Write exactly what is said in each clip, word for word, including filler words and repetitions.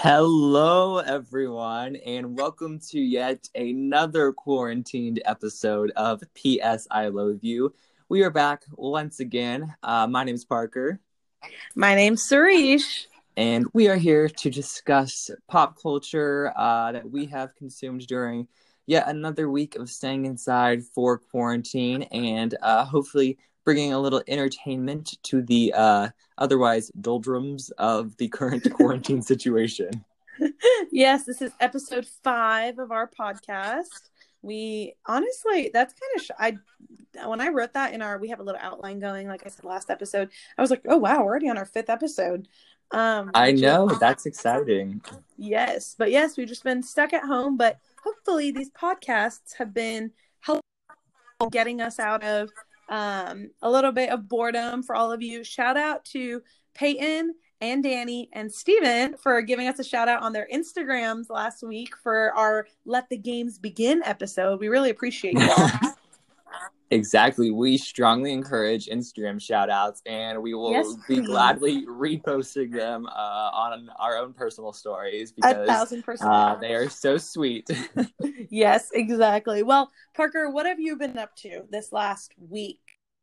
Hello, everyone, and welcome to yet another quarantined episode of P S I Love You. We are back once again. Uh, my name is Parker. My name's Suresh. And we are here to discuss pop culture uh, that we have consumed during yet another week of staying inside for quarantine and uh, hopefully bringing a little entertainment to the uh, otherwise doldrums of the current quarantine situation. Yes, this is episode five of our podcast. We honestly, that's kind of, sh- I, when I wrote that in our, we have a little outline going, like I said last episode, I was like, oh wow, we're already on our fifth episode. Um, I know, is, that's exciting. Yes, but yes, we've just been stuck at home, but hopefully these podcasts have been helpful getting us out of um, a little bit of boredom for all of you. Shout out to Peyton and Danny and Steven for giving us a shout out on their Instagrams last week for our Let the Games Begin episode. We really appreciate you all. Exactly. We strongly encourage Instagram shout outs, and we will yes, be gladly reposting them uh, on our own personal stories because a thousand percent. Uh, they are so sweet. Yes, exactly. Well, Parker, what have you been up to this last week?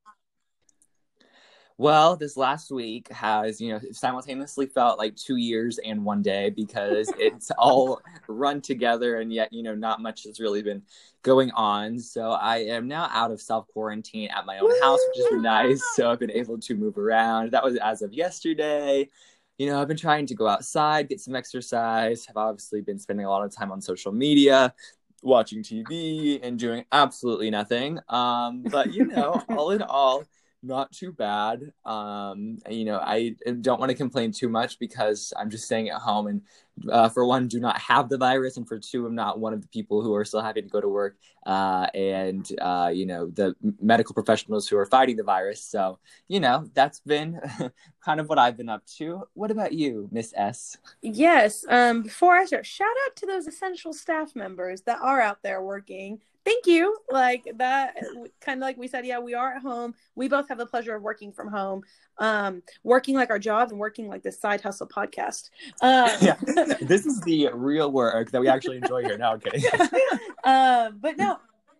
Well, this last week has, you know, simultaneously felt like two years and one day because it's all run together and yet, you know, not much has really been going on. So I am now out of self-quarantine at my own house, which is nice. So I've been able to move around. That was as of yesterday. You know, I've been trying to go outside, get some exercise. I've obviously been spending a lot of time on social media, watching T V and doing absolutely nothing. Um, but, you know, all in all, not too bad. Um, you know, I don't want to complain too much because I'm just staying at home and uh, for one, do not have the virus. And for two, I'm not one of the people who are still having to go to work uh, and, uh, you know, the medical professionals who are fighting the virus. So, you know, that's been kind of what I've been up to. What about you, Miss S? Yes. Um, before I start, shout out to those essential staff members that are out there working. Thank you. Like that, kind of like we said, yeah, we are at home. We both have the pleasure of working from home, um, working like our jobs and working like this side hustle podcast. Um, yeah, this is the real work that we actually enjoy here. No, I'm kidding. uh, but no,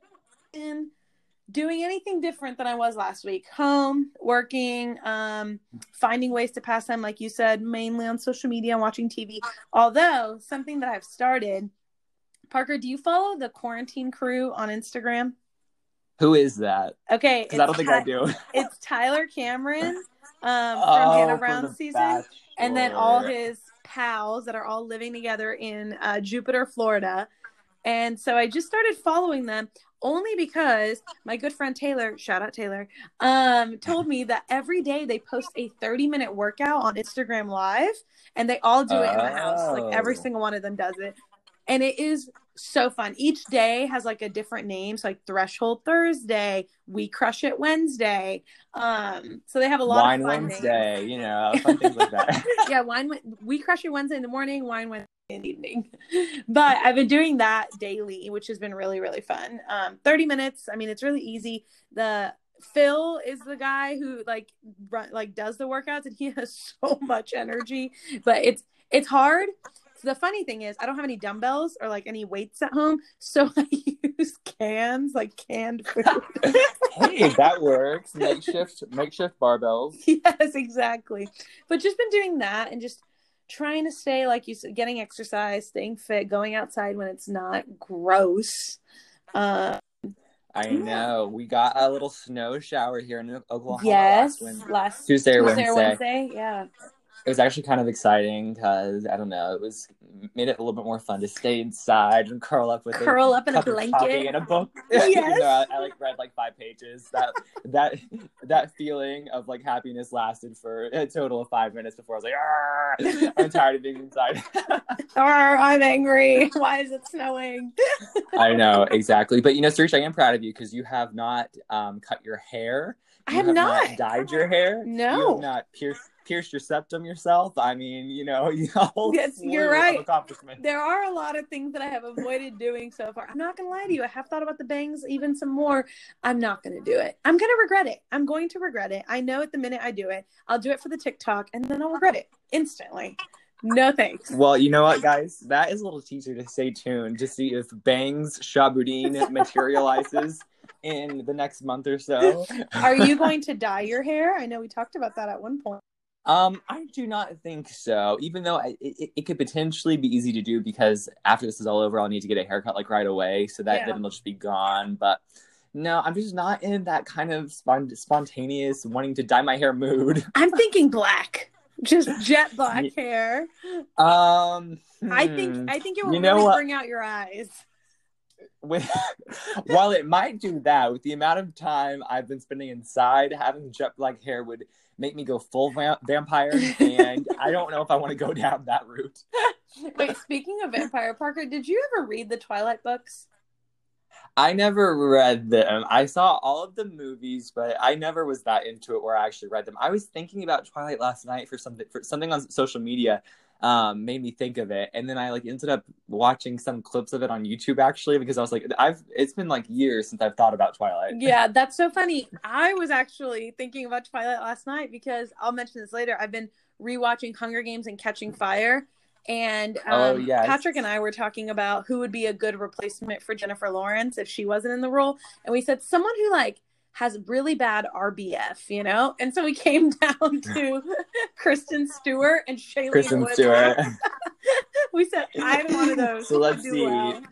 in doing anything different than I was last week. Home, working, um, finding ways to pass time, like you said, mainly on social media and watching T V. Although something that I've started. Parker, do you follow the Quarantine Crew on Instagram? Who is that? Okay. Because I don't think Ty- I do. It's Tyler Cameron um, from oh, Hannah Brown season. Bachelor. And then all his pals that are all living together in uh, Jupiter, Florida. And so I just started following them only because my good friend Taylor, shout out Taylor, um, told me that every day they post a thirty minute workout on Instagram Live. And they all do it oh. in the house. Like every single one of them does it. And it is so fun. Each day has like a different name. So like Threshold Thursday, We Crush It Wednesday. Um, so they have a lot Wine of fun Wednesday, names. you know, fun things like that. Yeah, wine. We Crush It Wednesday in the morning, Wine Wednesday in the evening. But I've been doing that daily, which has been really, really fun. Um, thirty minutes. I mean, it's really easy. The Phil is the guy who like run, like does the workouts, and he has so much energy. But it's it's hard. The funny thing is I don't have any dumbbells or like any weights at home. So I use cans, like canned food. Hey, that works. Makeshift, makeshift barbells. Yes, exactly. But just been doing that and just trying to stay, like you said, getting exercise, staying fit, going outside when it's not gross. Um, I know. We got a little snow shower here in Oklahoma yes, last, Wednesday, last Tuesday or Tuesday Wednesday. Or Wednesday. Yeah. It was actually kind of exciting because, I don't know, it was made it a little bit more fun to stay inside and curl up with curl a up in a blanket and a book. Yes. Even though I, I like read like five pages. That that that feeling of like happiness lasted for a total of five minutes before I was like, I'm tired of being inside. I'm angry. Why is it snowing? I know, exactly. But you know, Suresh, I am proud of you because you have not um, cut your hair. You I have, have not. not dyed your hair. No. You have not pierced pierced your septum yourself. I mean, you know, you know, yes, you're right. Accomplishment. There are a lot of things that I have avoided doing so far. I'm not gonna lie to you. I have thought about the bangs even some more. I'm not gonna do it. I'm gonna regret it. I'm going to regret it. I know at the minute I do it, I'll do it for the TikTok, and then I'll regret it instantly. No thanks. Well, you know what, guys? That is a little teaser to stay tuned to see if Bangs Shaboudin materializes in the next month or so. Are you going to dye your hair? I know we talked about that at one point. Um, I do not think so. Even though I, it, it could potentially be easy to do because after this is all over, I'll need to get a haircut like right away, so that Yeah. then it'll just be gone. But no, I'm just not in that kind of spont- spontaneous wanting to dye my hair mood. I'm thinking black, just jet black Yeah. hair. Um, I hmm. think I think it will You know really what? bring out your eyes. With, while it might do that, with the amount of time I've been spending inside, having jet black hair would make me go full va- vampire, and I don't know if I want to go down that route. Wait, speaking of vampire, Parker, did you ever read the Twilight books? I never read them. I saw all of the movies, but I never was that into it where I actually read them. I was thinking about Twilight last night for something for something on social media. Um, made me think of it, and then I like ended up watching some clips of it on YouTube actually because I was like, I've it's been like years since I've thought about Twilight. Yeah, that's so funny. I was actually thinking about Twilight last night because I'll mention this later. I've been rewatching Hunger Games and Catching Fire, and um, Oh, yes. Patrick and I were talking about who would be a good replacement for Jennifer Lawrence if she wasn't in the role, and we said someone who like has really bad R B F, you know? And so we came down to Kristen Stewart and Shailene Kristen Woodley. Stewart. We said either one of those So let's do see. well.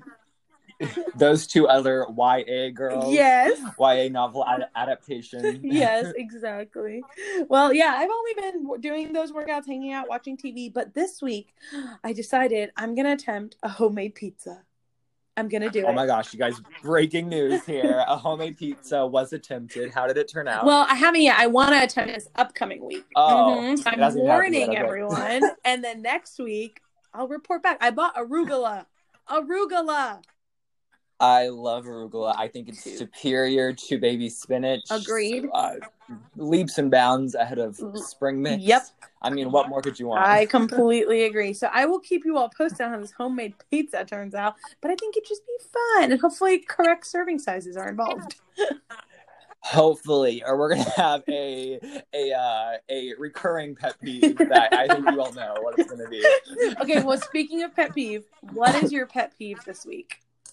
Those two other Y A girls. Yes. Y A novel ad- adaptation. Yes, exactly. Well, yeah, I've only been doing those workouts, hanging out, watching T V, but this week I decided I'm going to attempt a homemade pizza. I'm going to do Oh it. my gosh, you guys, breaking news here. A homemade pizza was attempted. How did it turn out? Well, I haven't yet. I want to attempt this upcoming week. Oh, Mhm. So it I'm hasn't happened warning yet, okay. everyone. And then next week, I'll report back. I bought arugula. Arugula. I love arugula. I think it's superior to baby spinach. Agreed. Uh, leaps and bounds ahead of spring mix. Yep. I mean, what more could you want? I completely agree. So I will keep you all posted on how this homemade pizza turns out. But I think it'd just be fun. And hopefully correct serving sizes are involved. Hopefully, or we're gonna have a a uh, a recurring pet peeve that I think you all know what it's gonna be. Okay, well, speaking of pet peeve, what is your pet peeve this week?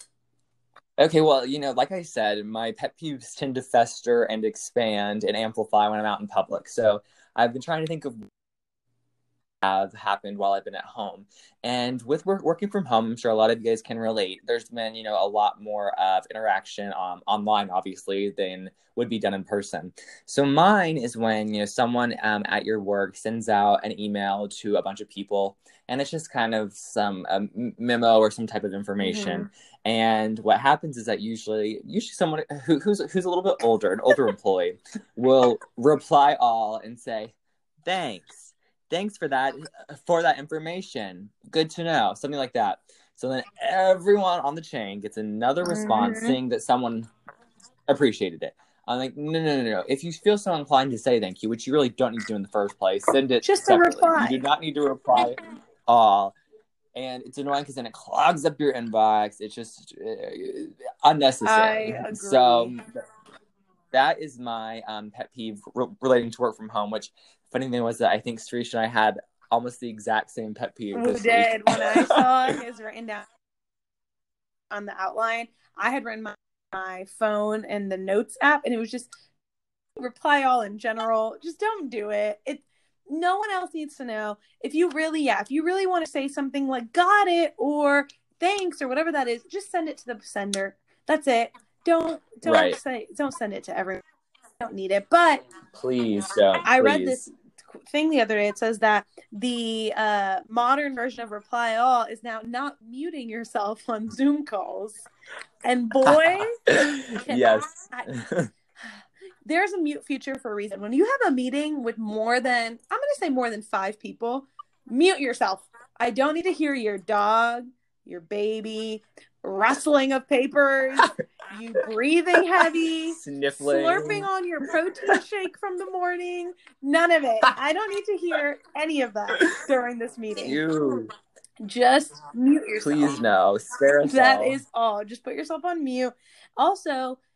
Okay, well, you know, like I said, my pet peeves tend to fester and expand and amplify when I'm out in public. So I've been trying to think of have happened while I've been at home. And with work, working from home, I'm sure a lot of you guys can relate. There's been, you know, a lot more of interaction um, online, obviously, than would be done in person. So mine is when, you know, someone um, at your work sends out an email to a bunch of people, and it's just kind of some um, memo or some type of information. Mm-hmm. And what happens is that usually, usually someone who, who's who's a little bit older, an older employee, will reply all and say, "Thanks. Thanks for that, for that information. Good to know." Something like that. So then everyone on the chain gets another response mm-hmm. saying that someone appreciated it. I'm like, no, no, no, no. If you feel so inclined to say thank you, which you really don't need to do in the first place, send it just separately. A reply. You do not need to reply all. And it's annoying because then it clogs up your inbox. It's just uh, unnecessary. I agree. So that is my um, pet peeve re- relating to work from home, which funny thing was that I think Srish and I had almost the exact same pet peeve we this did. week. When I saw his written down on the outline, I had written my, my phone and the notes app, and it was just reply all in general. Just don't do it. It no one else needs to know. If you really, yeah, if you really want to say something like "got it" or "thanks" or whatever that is, just send it to the sender. That's it. Don't don't right. say don't send it to everyone. Don't need it. But please don't. I please. read this thing the other day. It says that the uh, modern version of reply all is now not muting yourself on Zoom calls. And boy, yes, I, there's a mute feature for a reason. When you have a meeting with more than, I'm going to say more than five people, mute yourself. I don't need to hear your dog, your baby, rustling of papers, you breathing heavy, sniffling, slurping on your protein shake from the morning. None of it. I don't need to hear any of that during this meeting. You. Just mute yourself. Please no. Spare us That all. is all. Just put yourself on mute. Also,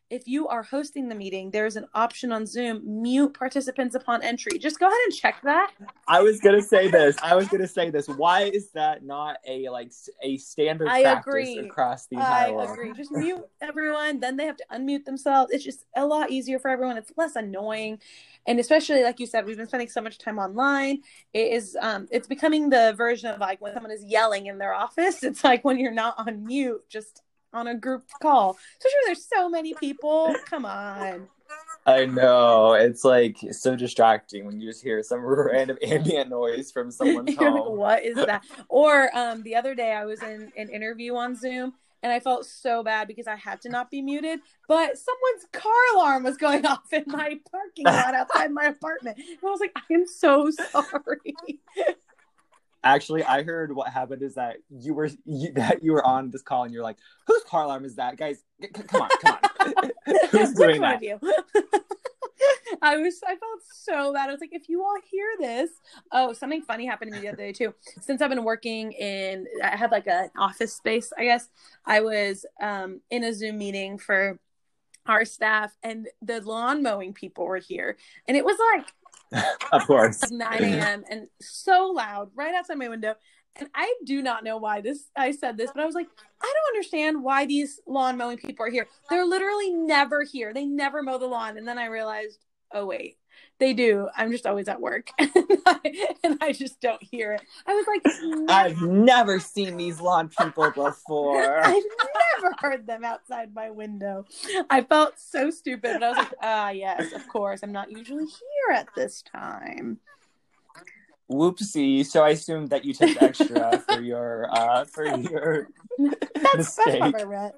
if you are hosting the meeting, there's an option on Zoom, mute participants upon entry. Just go ahead and check that. I was gonna say this. I was gonna say this. Why is that not a like a standard I practice agree. across the entire I world? agree. Just mute everyone. Then they have to unmute themselves. It's just a lot easier for everyone. It's less annoying. And especially, like you said, we've been spending so much time online. It is, um, it's becoming the version of like when someone is yelling in their office. It's like when you're not on mute, just on a group call. Especially when there's so many people. Come on. I know. It's like so distracting when you just hear some random ambient noise from someone's You're home. like, what is that? Or um, the other day I was in an interview on Zoom and I felt so bad because I had to not be muted, but someone's car alarm was going off in my parking lot outside my apartment. And I was like, I am so sorry. Actually, I heard what happened is that you were you, that you were on this call and you're like, whose car alarm is that, guys? C- come on, come on. Who's doing that? You? I was I felt so bad. I was like, if you all hear this, oh, something funny happened to me the other day too. Since I've been working in, I had like an office space, I guess. I was um, in a Zoom meeting for our staff, and the lawn mowing people were here, and it was like. Of course. nine a.m. and so loud right outside my window. And I do not know why this I said this, but I was like, I don't understand why these lawn mowing people are here. They're literally never here. They never mow the lawn. And then I realized, oh wait, they do. I'm just always at work. and, I, and I just don't hear it. I was like, I've never seen these lawn people before. I've never heard them outside my window. I felt so stupid, but I was like, ah, yes, of course. I'm not usually here at this time. Whoopsie. So I assume that you took extra for your uh for your that's, mistake. That's right.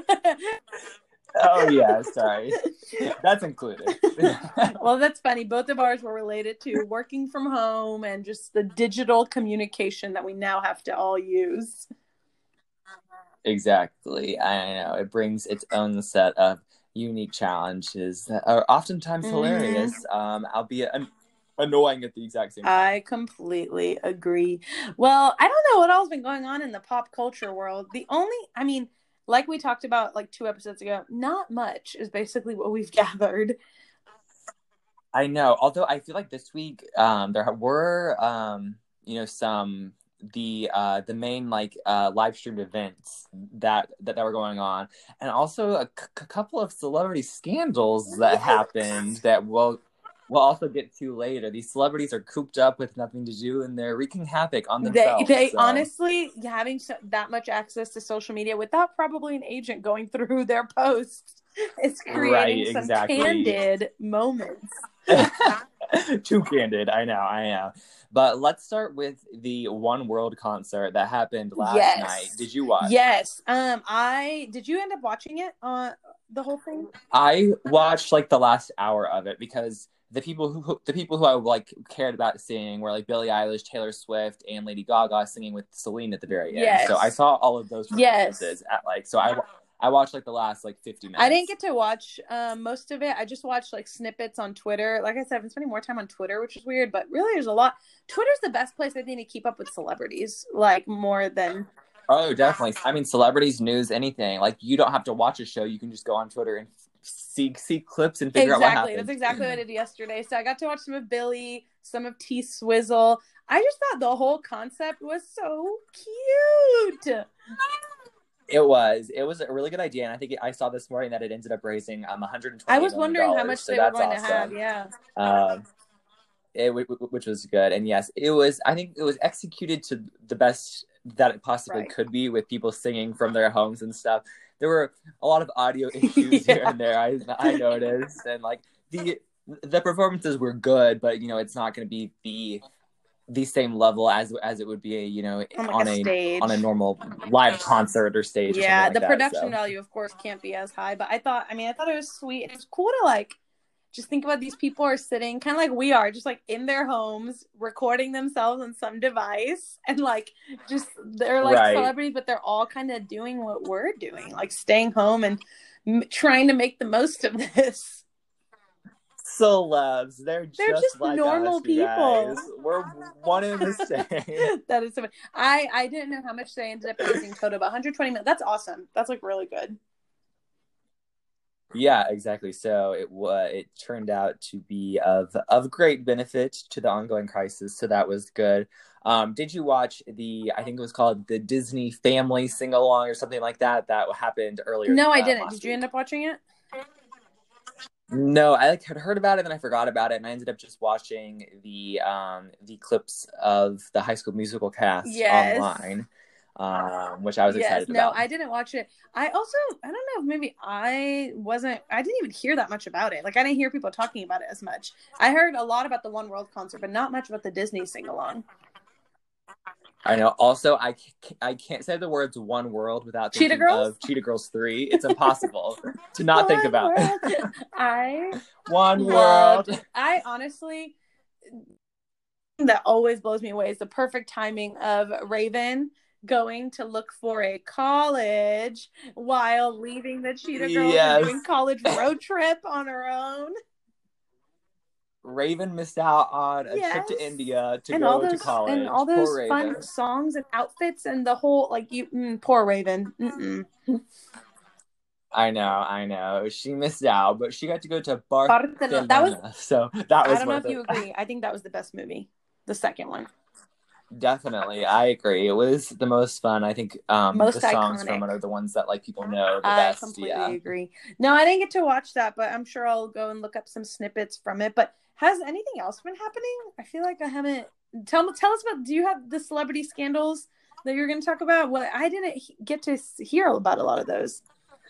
Oh yeah, sorry. That's included. Well, that's funny. Both of ours were related to working from home and just the digital communication that we now have to all use. Exactly. I know. It brings its own set of unique challenges that are oftentimes mm-hmm. hilarious, um, albeit an- annoying at the exact same time. I completely agree. Well, I don't know what else has been going on in the pop culture world. The only, I mean, like we talked about like two episodes ago, not much is basically what we've gathered. I know. Although I feel like this week um, there were, um, you know, some the uh, the main like uh, live streamed events that, that that were going on, and also a c- couple of celebrity scandals that happened that will. We'll also get to later. These celebrities are cooped up with nothing to do, and they're wreaking havoc on themselves. They, they so. honestly, having so, that much access to social media without probably an agent going through their posts, it's creating right, some exactly. candid moments. Too candid, I know, I know. But let's start with the One World concert that happened last yes. night. Did you watch? Yes. Um, I did. You end up watching it? Uh, the whole thing? I watched like the last hour of it because. The people who, who the people who I like cared about seeing were like Billie Eilish, Taylor Swift, and Lady Gaga singing with Celine at the very end. Yes. So I saw all of those performances yes. at like so I I watched like the last like fifty minutes. I didn't get to watch um, most of it. I just watched like snippets on Twitter. Like I said, I've been spending more time on Twitter, which is weird, but really there's a lot. Twitter's the best place I think to keep up with celebrities, like more than. Oh, definitely. I mean, celebrities, news, anything. Like you don't have to watch a show; you can just go on Twitter and see see clips and figure exactly. out what happened. That's exactly what I did yesterday. So I got to watch some of Billie, some of T Swizzle. I just thought the whole concept was so cute. It was. It was a really good idea, and I think it, I saw this morning that it ended up raising um one hundred twenty. I was wondering how much so they were going awesome. to have. Yeah. Um, it, which was good, and yes, it was. I think it was executed to the best that it possibly right. could be, with people singing from their homes and stuff. There were a lot of audio issues yeah. here and there. I I noticed, and like the the performances were good, but you know it's not going to be the the same level as as it would be, you know, on, like on a, a, stage. on a normal live concert or stage. Yeah, or like the that, production so. value, of course, can't be as high. But I thought, I mean, I thought it was sweet. It's cool to like just think about these people are sitting kind of like we are, just like in their homes, recording themselves on some device, and like just they're like right. celebrities, but they're all kind of doing what we're doing, like staying home and m- trying to make the most of this. Celebs, they're just, they're just like normal us, people. Guys. We're one and the same. That is so funny. I I didn't know how much they ended up raising total, but one hundred twenty million. That's awesome. That's like really good. Yeah, exactly. So it was it turned out to be of of great benefit to the ongoing crisis. So that was good. Um, did you watch the, I think it was called the Disney Family Sing Along or something like that? That happened earlier No, I um, didn't. last Did you end week. up watching it? No, I like had heard about it, then I forgot about it, and I ended up just watching the um the clips of the High School Musical cast Yes. online, um, which I was Yes. excited No, about. I didn't watch it. I also, I don't know, maybe I wasn't, I didn't even hear that much about it. Like, I didn't hear people talking about it as much. I heard a lot about the One World concert, but not much about the Disney sing along. I know. Also, I c- I can't say the words "One World" without Cheetah thinking Girls? of Cheetah Girls three. It's impossible to not think One about World. I One loved, World. I honestly, that always blows me away is the perfect timing of Raven going to look for a college while leaving the Cheetah Girls and Yes, doing college road trip on her own. Raven missed out on a trip Yes. to India to And all go to those and college. all Poor those Raven. fun songs and outfits and the whole like you mm, poor Raven. Mm-mm. I know, I know. She missed out, but she got to go to Barcelona. That was Barcelona, so that I was don't know worth if you it. agree. I think that was the best movie. The second one. Definitely, I agree. It was the most fun. I think um, the Most songs from iconic. it are the ones that like people know the I best. completely Yeah. agree. No, I didn't get to watch that, but I'm sure I'll go and look up some snippets from it. But has anything else been happening? I feel like I haven't. Tell me, tell us about. Do you have the celebrity scandals that you're going to talk about? Well, I didn't he- get to hear about a lot of those.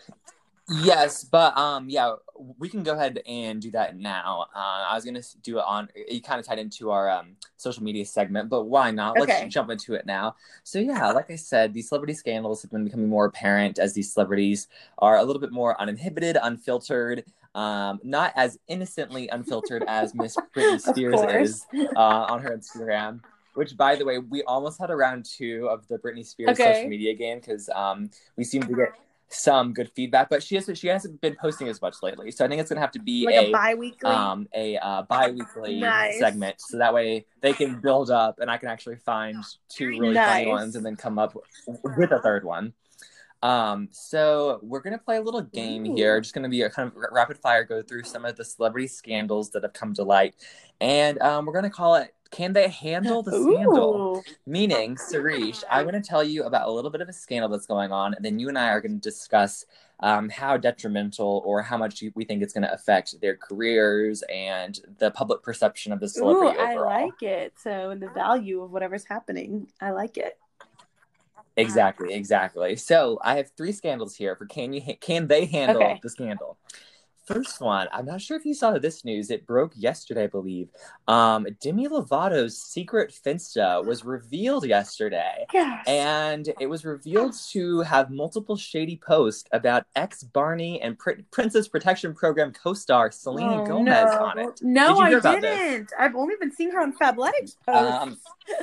Yes, but um, yeah, we can go ahead and do that now. Uh, I was gonna do it on. It kind of tied into our um social media segment, but why not? Let's Okay. jump into it now. So yeah, like I said, these celebrity scandals have been becoming more apparent as these celebrities are a little bit more uninhibited, unfiltered, um, not as innocently unfiltered as Miss Britney Of Spears course. is uh, on her Instagram. Which, by the way, we almost had a round two of the Britney Spears Okay. social media game because um, we seem to get some good feedback, but she has she hasn't been posting as much lately. So I think it's gonna have to be Like a a bi-weekly? um a uh, bi-weekly Nice. segment, so that way they can build up, and I can actually find two really Nice. funny ones, and then come up with a third one. Um, so we're gonna play a little game Ooh. here. Just gonna be a kind of rapid fire go through some of the celebrity scandals that have come to light, and um, we're gonna call it "Can They Handle the Scandal?" Ooh. Meaning, Sarish, I'm gonna tell you about a little bit of a scandal that's going on, and then you and I are gonna discuss um, how detrimental or how much we think it's gonna affect their careers and the public perception of the Ooh, celebrity I overall. like it. So the value of whatever's happening. I like it. Exactly, exactly. So I have three scandals here for can you can they handle Okay. the scandal? First one, I'm not sure if you saw this news. It broke yesterday, I believe. Um, Demi Lovato's secret Finsta was revealed yesterday. Yes. And it was revealed to have multiple shady posts about ex-Barney and Pr- Princess Protection Program co-star Selena Oh, Gomez no. on it. No, Did you hear I about didn't. this? I've only been seeing her on Fabletics posts. Um,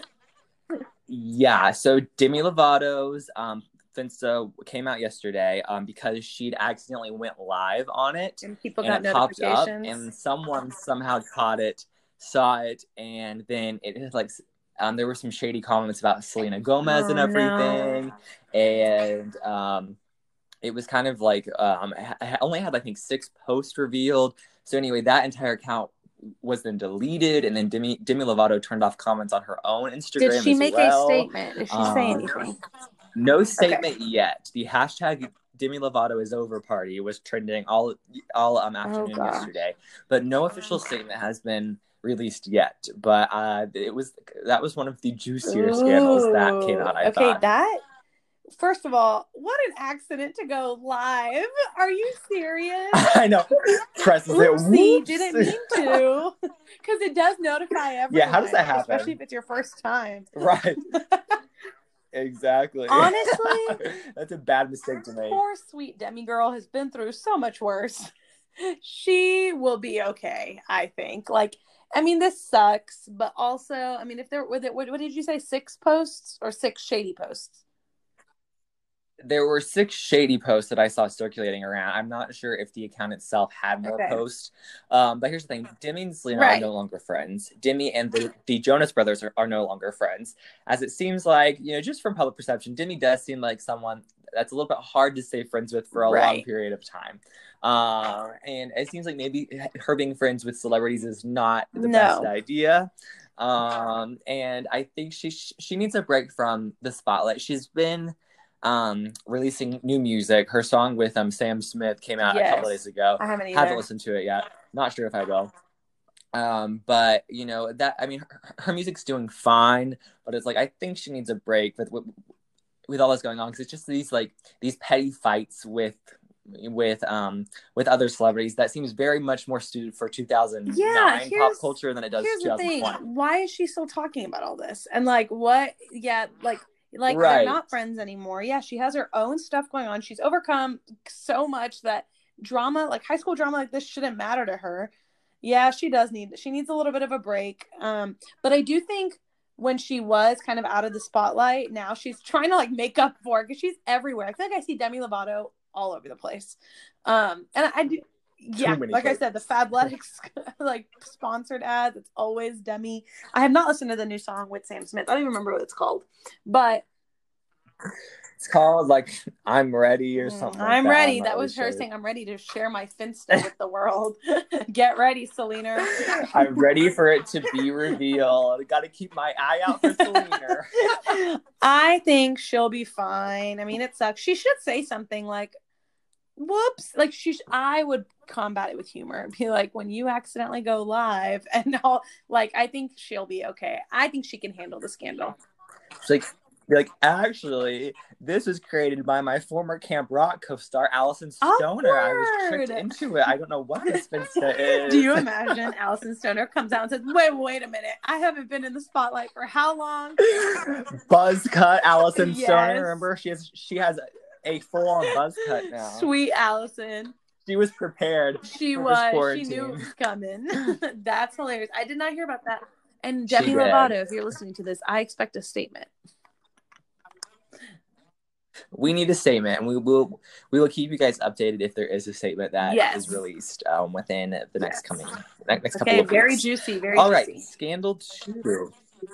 yeah, so Demi Lovato's um, Finsta came out yesterday um, because she'd accidentally went live on it, and people and got it popped up, notifications. and someone somehow caught it, saw it, and then it had like um, there were some shady comments about Selena Gomez Oh, and everything, no. and um, it was kind of like um, I only had I think six posts revealed. So anyway, that entire account was then deleted, and then Demi Demi Lovato turned off comments on her own Instagram. Did she as make well. a statement? Did she um, say anything? No statement okay. yet. The hashtag Demi Lovato is over party was trending all all um, afternoon oh, yesterday, but no official statement has been released yet. But uh, it was that was one of the juicier Ooh. Scandals that came out. I okay, thought. that. First of all, what an accident to go live. Are you serious? I know. Presses Oopsie, it. didn't mean to. Because it does notify everyone. Yeah, how does that happen? Especially if it's your first time. Right. Exactly. Honestly. That's a bad mistake to make. Poor sweet Demi girl has been through so much worse. She will be okay, I think. Like, I mean, this sucks, but also, I mean, if there were, what, what did you say, six posts or six shady posts? there were six shady posts that I saw circulating around. I'm not sure if the account itself had more Okay. posts. Um, but here's the thing. Demi and Selena Right. are no longer friends. Demi and the, the Jonas Brothers are, are no longer friends. As it seems like, you know, just from public perception, Demi does seem like someone that's a little bit hard to stay friends with for a Right. long period of time. Uh, and it seems like maybe her being friends with celebrities is not the No. best idea. Um, and I think she she needs a break from the spotlight. She's been um releasing new music. Her song with um Sam Smith came out Yes. a couple days ago. I haven't either. Haven't listened to it yet. Not sure if I will. Um, but you know that I mean her, her music's doing fine, but it's like I think she needs a break with with, with all this going on because it's just these like these petty fights with with um with other celebrities that seems very much more suited for two thousand nine Yeah, pop culture than it does Here's the thing. two thousand twenty. Why is she still talking about all this? And like what yeah, like like Right. they're not friends anymore. Yeah, she has her own stuff going on. She's overcome so much that drama, like high school drama like this shouldn't matter to her. Yeah, she does need she needs a little bit of a break. Um, but I do think when she was kind of out of the spotlight, now she's trying to like make up for it because she's everywhere. I feel like I see Demi Lovato all over the place. Um, and I do yeah, like places. I said, the Fabletics like sponsored ads. It's always Demi. I have not listened to the new song with Sam Smith. I don't even remember what it's called, but it's called like "I'm Ready" or something. I'm like that. ready. I'm That really was her sure. saying, "I'm ready to share my Finsta with the world." Get ready, Selena. I'm ready for it to be revealed. Got to keep my eye out for Selena. I think she'll be fine. I mean, it sucks. She should say something like, whoops, like she sh- I would combat it with humor, be like, when you accidentally go live and all, like I think she'll be okay. I think she can handle the scandal. It's like you're like actually this was created by my former Camp Rock co-star Allison Stoner. I was tricked Awkward. into it. I don't know what this Finsta is. Do you imagine Allison Stoner comes out and says, wait wait a minute, I haven't been in the spotlight for how long? Buzz cut Allison Yes. Stoner. Remember she has she has a full-on buzz cut now. Sweet Allison. She was prepared. She for was. this She quarantine. knew it was coming. That's hilarious. I did not hear about that. And She Demi did. Lovato, if you're listening to this, I expect a statement. We need a statement, and we will we will keep you guys updated if there is a statement that Yes. is released um, within the next Yes. coming next, next couple Okay, of very weeks. juicy, very All right, juicy. scandal two.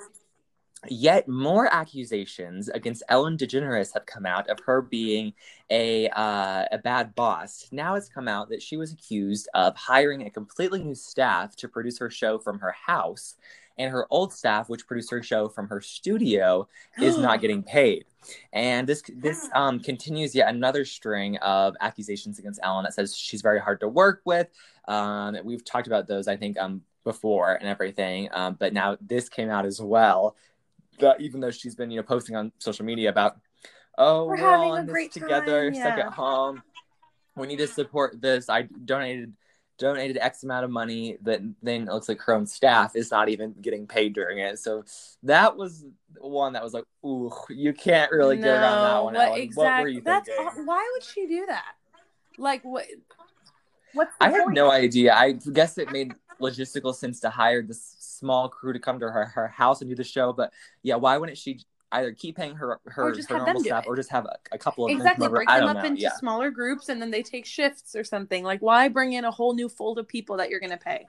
Yet more accusations against Ellen DeGeneres have come out of her being a uh, a bad boss. Now it's come out that she was accused of hiring a completely new staff to produce her show from her house, and her old staff, which produced her show from her studio, is not getting paid. And this this um, continues yet another string of accusations against Ellen that says she's very hard to work with. Um, we've talked about those, I think, um, before and everything, um, but now this came out as well. That even though she's been, you know, posting on social media about, oh, We're we're, having all a in this great together, time, stuck yeah. at home. We need to support this. I donated donated X amount of money, but then it looks like her own staff is not even getting paid during it. So that was one that was like, ooh, you can't really go around that one. What Ellen. exactly? What were you That's thinking? aw- why would she do that? Like what? What's the I have point? no idea. I guess it made logistical sense to hire this small crew to come to her, her house and do the show. But yeah, why wouldn't she either keep paying her her, Or just her have normal them do staff it. or just have a, a couple of Exactly, them come over? break I them don't up know. into Yeah. smaller groups and then they take shifts or something. Like, why bring in a whole new fold of people that you're going to pay?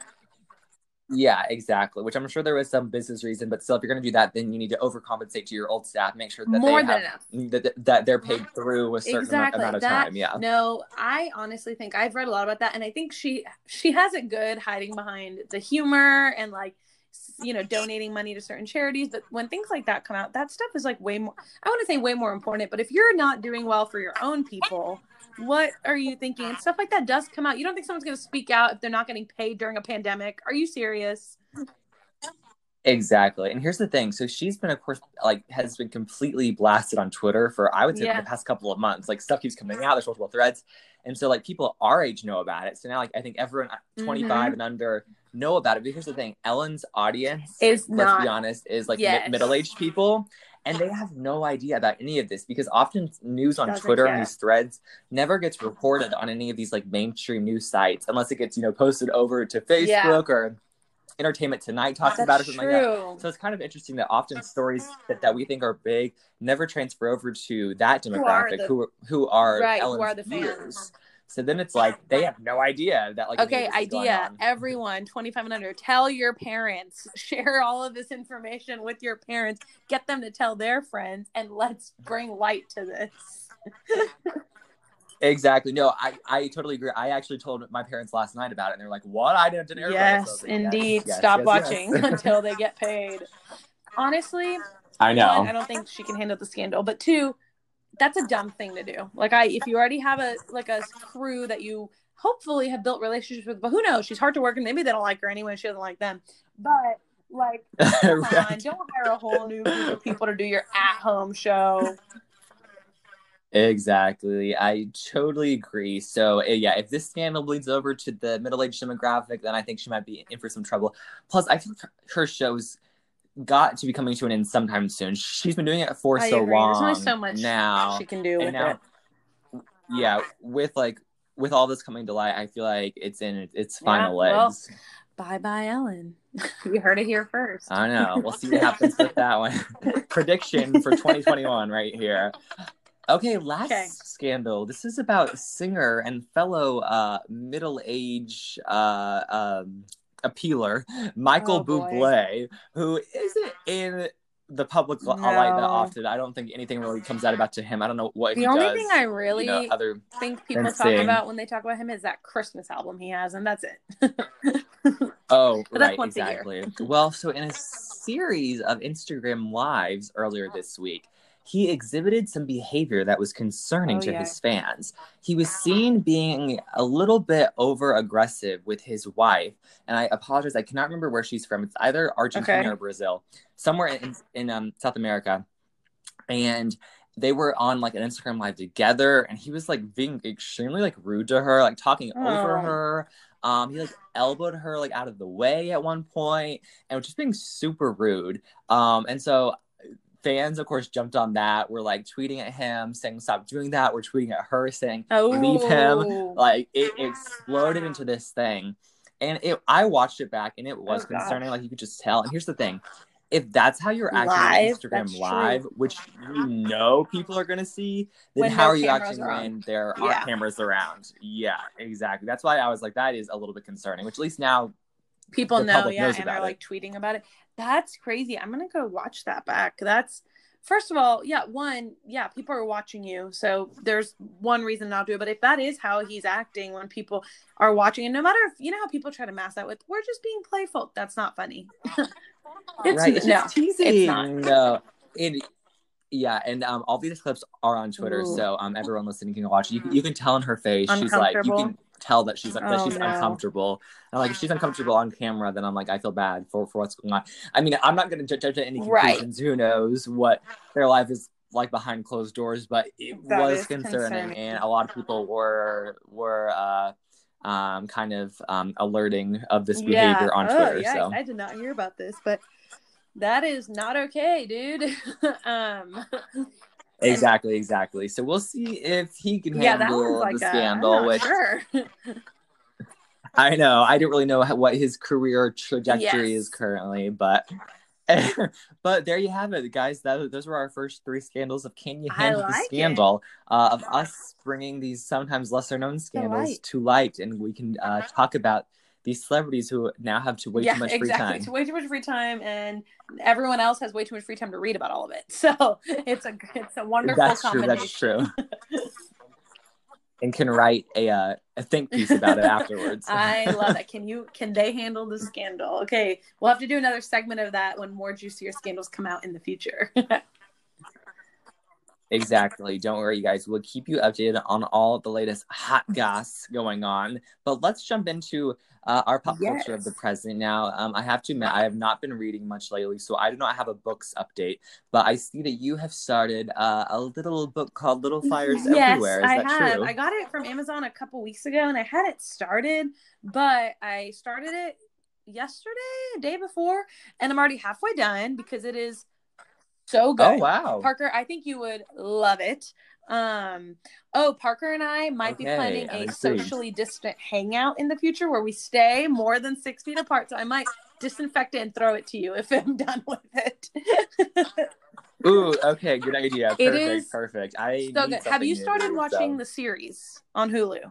Yeah, exactly. Which I'm sure there was some business reason, but still, if you're going to do that, then you need to overcompensate to your old staff. Make sure that More they than have, enough. That, that they're paid through a certain Exactly. amount of that, time. Yeah. No, I honestly think I've read a lot about that, and I think she she has it good hiding behind the humor and like, you know, donating money to certain charities. But when things like that come out, that stuff is like way more, I want to say way more important. But if you're not doing well for your own people, what are you thinking? And stuff like that does come out. You don't think someone's going to speak out if they're not getting paid during a pandemic? Are you serious? Exactly. And here's the thing. So she's been, of course, like, has been completely blasted on Twitter for, I would say, Yeah. the past couple of months. Like, stuff keeps coming out. There's multiple threads. And so, like, people our age know about it. So now, like, I think everyone twenty-five Mhm. and under know about it. But here's the thing. Ellen's audience, Is let's not. be honest, is, like, Yes. mi- middle-aged people. And they have no idea about any of this because often news on Doesn't Twitter care. and these threads never gets reported on any of these, like, mainstream news sites unless it gets, you know, posted over to Facebook Yeah. or Entertainment Tonight talks That's about it, something true. like that. So it's kind of interesting that often stories that, that we think are big never transfer over to that demographic, who are, the, who, who are right, Ellen's who are the viewers. fans. So then it's like they have no idea that like okay idea everyone twenty-five and under, tell your parents, share all of this information with your parents, get them to tell their friends, and let's bring light to this. Exactly. No, I, I totally agree. I actually told my parents last night about it, and they're like, "What? I didn't." Yes, yes, like, indeed. Yes, Stop yes, watching yes. until they get paid. Honestly, I know. One, I don't think she can handle the scandal, but two, that's a dumb thing to do. Like, I, if you already have a like a crew that you hopefully have built relationships with, but who knows? She's hard to work, and maybe they don't like her anyway. She doesn't like them. But like, come right. on, don't hire a whole new group of people to do your at-home show. Exactly. I totally agree. So yeah, if this scandal bleeds over to the middle-aged demographic, then I think she might be in for some trouble. Plus, I think her show's got to be coming to an end sometime soon. She's been doing it for I so agree. long. There's only so much now she can do with now, it. Yeah, with like with all this coming to light, I feel like it's in its final yeah, legs. Well, bye bye, Ellen. You heard it here first. I know. We'll see what happens with that one. Prediction for twenty twenty-one right here. Okay, last okay. scandal. This is about singer and fellow uh, middle-age uh, um, appealer Michael oh, Bublé, who isn't in the public no. light that often. I don't think anything really comes out about to him. I don't know what the he only does, thing I really you know, other think people talk sing. about when they talk about him is that Christmas album he has, and that's it. Oh, but right, exactly. Well, so in a series of Instagram lives earlier this week, he exhibited some behavior that was concerning oh, to yeah. his fans. He was seen being a little bit over-aggressive with his wife. And I apologize, I cannot remember where she's from. It's either Argentina okay. or Brazil, somewhere in, in um, South America. And they were on like an Instagram live together. And he was like being extremely like rude to her, like talking oh. over her. Um, he like elbowed her like out of the way at one point and was just being super rude. Um, and so fans, of course, jumped on that. We're like tweeting at him, saying, "Stop doing that." We're tweeting at her, saying, oh. "Leave him." Like it exploded into this thing, and it. I watched it back, and it was oh, concerning. Gosh. Like you could just tell. And here's the thing: if that's how you're acting live, on Instagram Live, true. which you know people are gonna see, then when how no are you acting are when there yeah. aren't cameras around? Yeah, exactly. That's why I was like, that is a little bit concerning. Which at least now people know, yeah, and are like tweeting about it. That's crazy. I'm going to go watch that back. That's, first of all, yeah, one, yeah, people are watching you. So there's one reason not to do it. But if that is how he's acting when people are watching, and no matter if, you know how people try to mask that with, we're just being playful. That's not funny. it's, right. It's no, just teasing. It's not. No. It, yeah, and um, all these clips are on Twitter. Ooh. So um, everyone listening can watch. You, you can tell in her face. She's like, you can tell that she's that oh, she's no. uncomfortable. And like if she's uncomfortable on camera, then I'm like, I feel bad for, for what's going on. I mean, I'm not going to judge any conclusions. Right. Who knows what their life is like behind closed doors, but it that was concerning, concerning, and a lot of people were were uh, um, kind of um, alerting of this behavior yeah. on oh, Twitter. Yeah, so I did not hear about this, but that is not okay, dude. um. Exactly, exactly. So we'll see if he can yeah, handle like the a, scandal. Which sure. I know. I didn't really know how, what his career trajectory yes. is currently, but but there you have it, guys. That those were our first three scandals of Can You Handle like the Scandal? Uh, of us bringing these sometimes lesser known scandals light. to light, and we can uh, talk about these celebrities who now have to way yeah, too much exactly. free time. It's way too much free time, and everyone else has way too much free time to read about all of it. So it's a it's a wonderful that's combination. True, that's true. And can write a uh, a think piece about it afterwards. I love it. Can you can they handle the scandal? Okay, we'll have to do another segment of that when more juicier scandals come out in the future. Exactly. Don't worry, you guys. We'll keep you updated on all the latest hot goss going on. But let's jump into uh, our pop yes. culture of the present now. Um, I have to admit, I have not been reading much lately, so I do not have a books update. But I see that you have started uh, a little book called Little Fires yes, Everywhere. Is I that have. true? I got it from Amazon a couple weeks ago, and I had it started, but I started it yesterday, day before, and I'm already halfway done because it is so good. Oh, wow. Parker, I think you would love it. Um, oh, Parker and I might okay, be planning a socially distant hangout in the future where we stay more than six feet apart. So I might disinfect it and throw it to you if I'm done with it. Ooh, okay, good idea. Perfect, It is perfect. I so need good. Have you started new, watching so. the series on Hulu?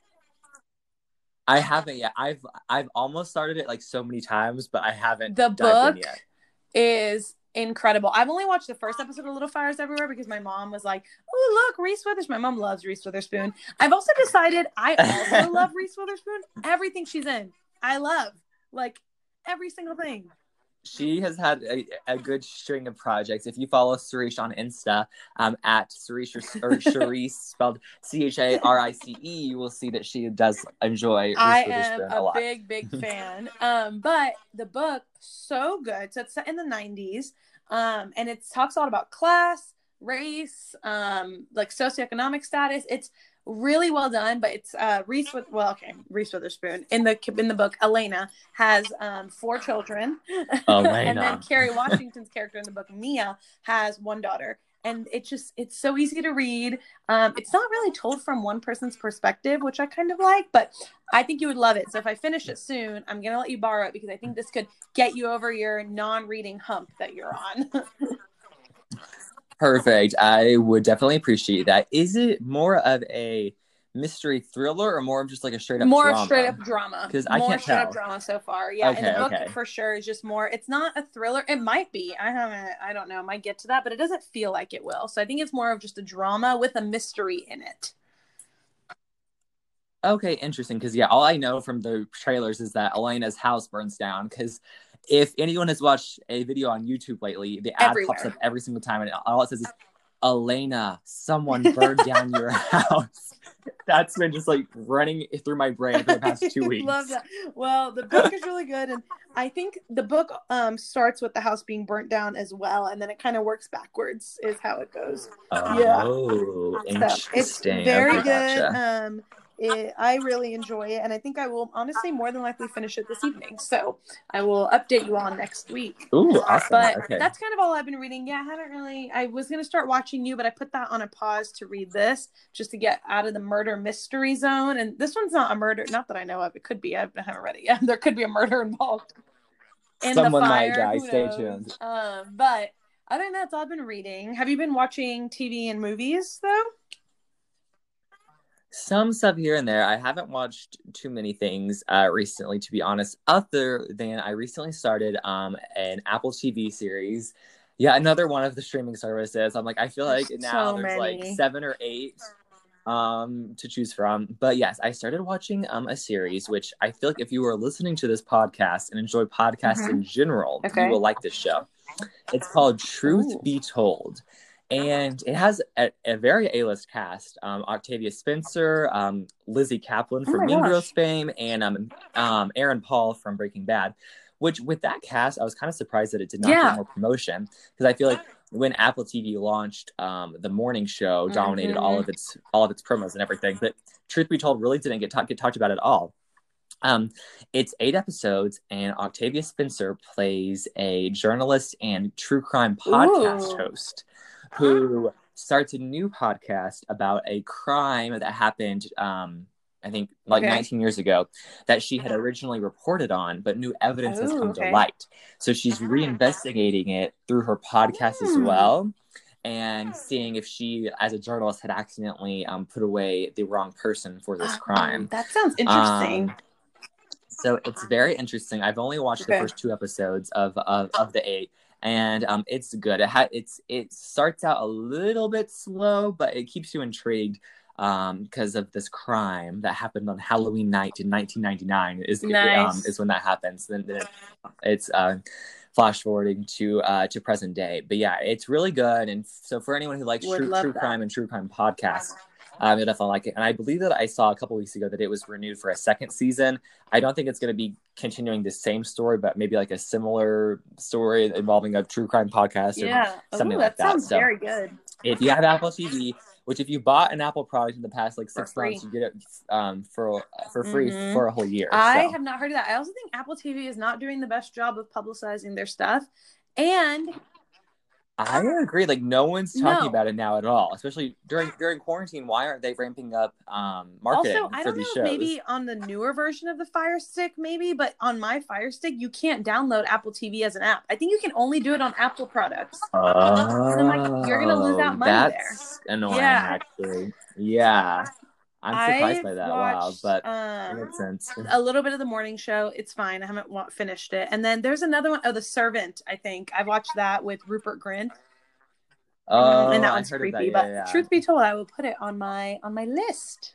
I haven't yet. I've I've almost started it like so many times, but I haven't The dived in book yet. is incredible. I've only watched the first episode of Little Fires Everywhere because my mom was like, oh, look, Reese Witherspoon. My mom loves Reese Witherspoon. I've also decided I also love Reese Witherspoon. Everything she's in, I love. Like, every single thing. She has had a, a good string of projects. If you follow Cerice on Insta, um, at Cerice or, or Charisse, spelled C H A R I C E, you will see that she does enjoy Reese I Witherspoon am a a lot. big, big fan. Um, but the book, so good. So it's set in the nineties, um, and it talks a lot about class, race, um, like socioeconomic status. It's really well done, but it's uh, Reese with well, okay, Reese Witherspoon in the in the book. Elena has um, four children, and then Kerry Washington's character in the book, Mia, has one daughter. And it just, it's so easy to read. Um, it's not really told from one person's perspective, which I kind of like, but I think you would love it. So if I finish it soon, I'm going to let you borrow it because I think this could get you over your non-reading hump that you're on. Perfect. I would definitely appreciate that. Is it more of a mystery thriller or more of just like a straight up more drama? More straight up drama. Because I more can't straight tell. up drama so far. Yeah, okay, and the book okay. for sure is just more. It's not a thriller. It might be. I haven't. I don't know. I might get to that, but it doesn't feel like it will. So I think it's more of just a drama with a mystery in it. Okay, interesting. Because yeah, all I know from the trailers is that Elena's house burns down. Because if anyone has watched a video on YouTube lately, the ad Everywhere. pops up every single time, and all it says is, Elena, someone burned down your house. That's been just like running through my brain for the past two weeks. Love that. Well, the book is really good, and I think the book um starts with the house being burnt down as well, and then it kind of works backwards is how it goes. Oh, yeah. interesting. So it's very okay, good. Gotcha. Um, it, I really enjoy it, and I think I will honestly more than likely finish it this evening. So I will update you on next week. Ooh, awesome. But okay. that's kind of all I've been reading. Yeah, I haven't really. I was gonna start watching You, but I put that on a pause to read this just to get out of the murder mystery zone. And this one's not a murder, not that I know of. It could be. I haven't read it yet. There could be a murder involved. In Someone the fire. might die. Who Stay knows? tuned. Um, but other than that, that's all I've been reading. Have you been watching T V and movies though? Some stuff here and there. I haven't watched too many things uh, recently, to be honest, other than I recently started um, an Apple T V series. Yeah, another one of the streaming services. I'm like, I feel like There's now so there's many. like seven or eight um, to choose from. But yes, I started watching um, a series, which I feel like if you were listening to this podcast and enjoy podcasts Mhm. in general, Okay. you will like this show. It's called Truth Ooh. Be Told. And it has a, a very A-list cast. Um, Octavia Spencer, um, Lizzie Kaplan Oh from my Mean gosh. Girls fame, and um, um, Aaron Paul from Breaking Bad. Which, with that cast, I was kind of surprised that it did not Yeah. get more promotion. Because I feel like when Apple T V launched, um, the morning show dominated Mhm. all of its all of its promos and everything. But Truth Be Told really didn't get, ta- get talked about at all. Um, it's eight episodes, and Octavia Spencer plays a journalist and true crime podcast Ooh. host who starts a new podcast about a crime that happened, um, I think, like Okay. nineteen years ago that she had originally reported on, but new evidence has Ooh, come okay. to light. So she's reinvestigating it through her podcast as Hmm. well, and seeing if she, as a journalist, had accidentally um, put away the wrong person for this crime. Um, that sounds interesting. Um, so it's very interesting. I've only watched Okay. the first two episodes of of, of the eight, and um, it's good. It ha- it's it starts out a little bit slow, but it keeps you intrigued um, because of this crime that happened on Halloween night in nineteen ninety-nine. Is Nice. um, is when that happens. Then, then it's uh, flash forwarding to uh, to present day. But yeah, it's really good. And so for anyone who likes Would true love true that. crime and true crime podcasts. Um, you'll definitely like it. And I believe that I saw a couple weeks ago that it was renewed for a second season. I don't think it's going to be continuing the same story, but maybe like a similar story involving a true crime podcast or Yeah. something Ooh, like that that. sounds So very good. if you have Apple T V, which if you bought an Apple product in the past like For six free. months, you get it um, for for free Mhm. for a whole year. I so. have not heard of that. I also think Apple T V is not doing the best job of publicizing their stuff. And I agree. Like no one's talking No. about it now at all, especially during during quarantine. Why aren't they ramping up um, marketing Also, I for don't know these if shows? maybe on the newer version of the Fire Stick, maybe, but on my Fire Stick, you can't download Apple T V as an app. I think you can only do it on Apple products. And I'm like, you're gonna lose Oh, out money there. that's annoying, Yeah. actually. Yeah. I'm surprised by I've that. Wow, watched but that um, makes sense. a little bit of the morning show. It's fine. I haven't wa- finished it. And then there's another one. Oh, The Servant, I think. I've watched that with Rupert Grint. Mm, and Oh, that I one's heard of that. creepy. Yeah, But yeah, yeah. truth be told, I will put it on my on my list.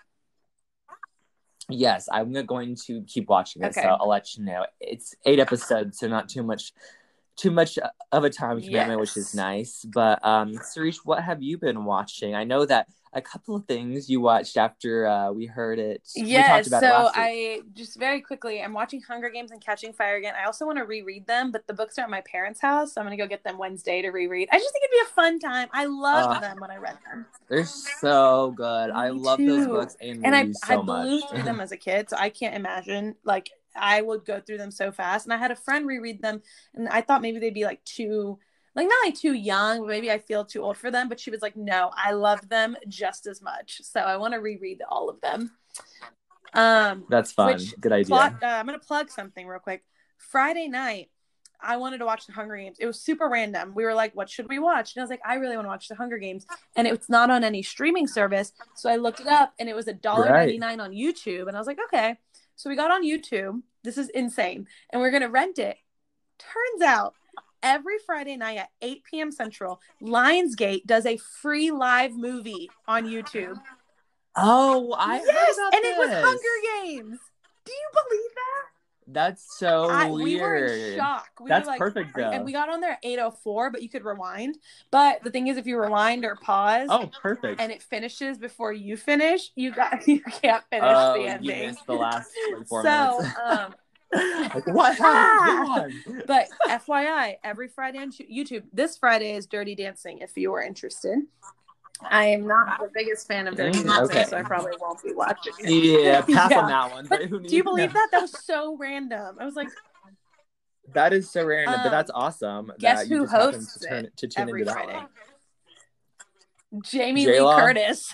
Yes, I'm going to keep watching it, Okay. so I'll let you know. It's eight episodes, so not too much too much of a time commitment, which is Yes. nice. But um, Sarish, what have you been watching? I know that a couple of things you watched after uh, we heard it. We talked Yes, about it so last week. I just very quickly, I'm watching Hunger Games and Catching Fire again. I also want to reread them, but the books are at my parents' house, so I'm gonna go get them Wednesday to reread. I just think it'd be a fun time. I loved Uh, them when I read them. They're so good. I Me love those too. books and And I movies I so blew much. through them as a kid, so I can't imagine like I would go through them so fast. And I had a friend reread them, and I thought maybe they'd be like too like not like too young, but maybe I feel too old for them. But she was like, no, I love them just as much. So I want to reread all of them. Um, That's fun. which Good idea. plot, uh, I'm gonna plug something real quick. Friday night, I wanted to watch The Hunger Games. It was super random. We were like, what should we watch? And I was like, I really want to watch The Hunger Games. And it's not on any streaming service. So I looked it up and it was one dollar ninety-nine on YouTube. And I was like, okay. So we got on YouTube. This is insane. And we're going to rent it. Turns out every Friday night at eight p.m. Central, Lionsgate does a free live movie on YouTube. Oh, I yes, heard about and this. it was Hunger Games. Do you believe that? That's so I, weird. we were in shock. We That's were like, perfect, though. And we got on there at eight oh four, but you could rewind. But the thing is, if you rewind or pause, oh, perfect, and it finishes before you finish, you got you can't finish oh, the ending. You missed the last like, four so, minutes. um, like, what happened? Go on. But F Y I, every Friday on YouTube. This Friday is Dirty Dancing. If you are interested. I am not the biggest fan of Dirty Mm, Dancing, okay. so I probably won't be watching it. Yeah, pass Yeah. on that one. But who do you believe know? that? That was so random. I was like, that is so random, um, but that's awesome. Guess that you who just happened hosts to turn it to tune every into Friday? that one. Jamie J-Law? Lee Curtis.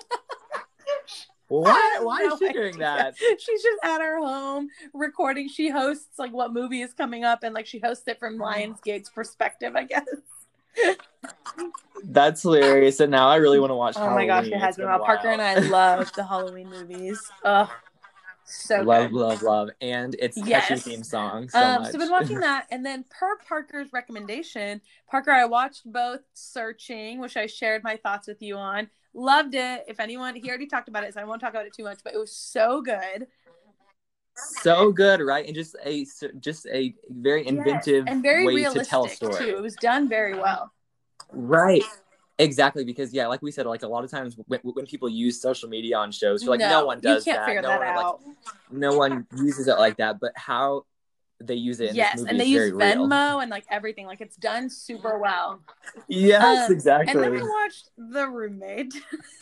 What? Why No is she idea. doing that? She's just at her home recording. She hosts like what movie is coming up, and like she hosts it from Lionsgate's perspective, I guess. That's hilarious. And now I really want to watch. Oh Halloween. my gosh, it has It's been been a while. a Parker and I love the Halloween movies. Ugh, so love, good. love, love, and it's Yes. catchy theme song so um, much. So I've been watching that, and then per Parker's recommendation, Parker, I watched both Searching, which I shared my thoughts with you on. Loved it. If anyone, he already talked about it, so I won't talk about it too much, but it was so good. So good, right? And just a just a very inventive yes. and very way realistic to tell a story. Too. It was done very well. Right. Exactly, because yeah, like we said, like a lot of times when, when people use social media on shows, you're like, no, no one does you can't that. Figure no that one, out. Like, no one uses it like that. But how they use it in yes, this movie and they is use very Venmo real. and like everything. Like it's done super well. Yes, um, exactly. And then we watched The Roommate.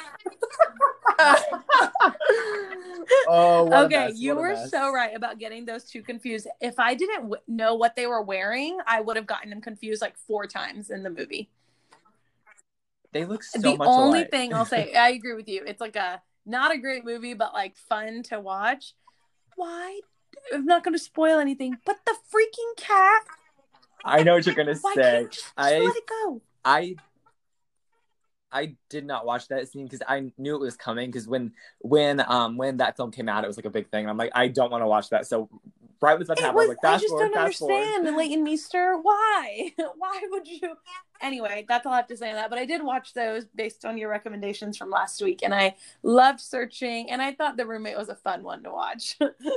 oh, what okay, a mess, you what a were mess. so right about getting those two confused. If I didn't w- know what they were wearing, I would have gotten them confused like four times in the movie. They look so the much only alike. thing I'll say, I agree with you. It's like a not a great movie, but like fun to watch. Why? I'm not going to spoil anything, but the freaking cat. I know what you're gonna Why say. can't you just, just I, let it go? I, I did not watch that scene because I knew it was coming. Because when, when, um, when that film came out, it was like a big thing, and I'm like, I don't want to watch that. So, right with that It happen, I was, was like, fast I just forward, don't fast understand. forward. And Leighton Meester, why? Why would you? Anyway, that's all I have to say on that. But I did watch those based on your recommendations from last week, and I loved Searching, and I thought The Roommate was a fun one to watch.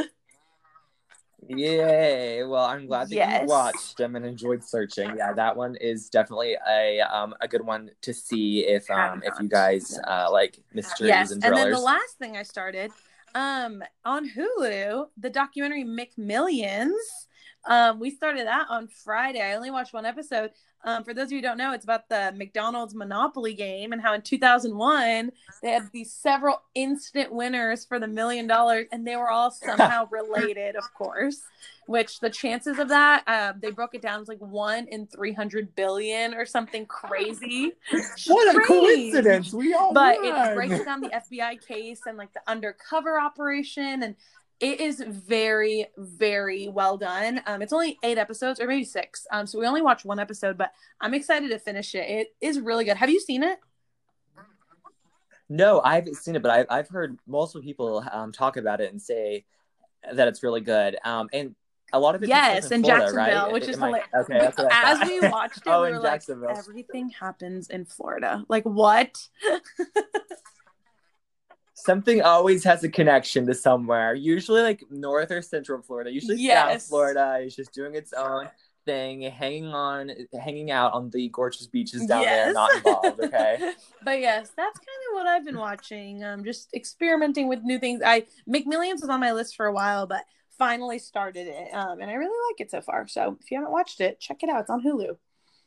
Yay! Well, I'm glad that yes. you watched them and enjoyed Searching. Yeah, that one is definitely a um a good one to see if um if you guys uh like mysteries yes. and thrillers. thrillers. And then the last thing I started um on Hulu, the documentary McMillions. Um, we started that on Friday. I only watched one episode. Um, for those of you who don't know, it's about the McDonald's Monopoly game and how in two thousand one they had these several instant winners for the million dollars, and they were all somehow related, of course. Which the chances of that, uh, they broke it down as like one in three hundred billion or something crazy. What a coincidence! We all But won. It breaks down the F B I case and like the undercover operation, and it is very, very well done. Um, it's only eight episodes or maybe six. Um, so we only watched one episode, but I'm excited to finish it. It is really good. Have you seen it? No, I haven't seen it, but I've I've heard multiple people um, talk about it and say that it's really good. Um, and a lot of it yes, in Florida, Jacksonville, right? which is I, hilarious. okay, that's what I As we watched it, oh, we in were like, everything happens in Florida. Like, what? Something always has a connection to somewhere. Usually, like North or Central Florida. Usually, yes. South Florida is just doing its own thing, hanging on, hanging out on the gorgeous beaches down yes. there, not involved. Okay. But yes, that's kind of what I've been watching. Um, just experimenting with new things. I McMillions was on my list for a while, but finally started it, um, and I really like it so far. So if you haven't watched it, check it out. It's on Hulu.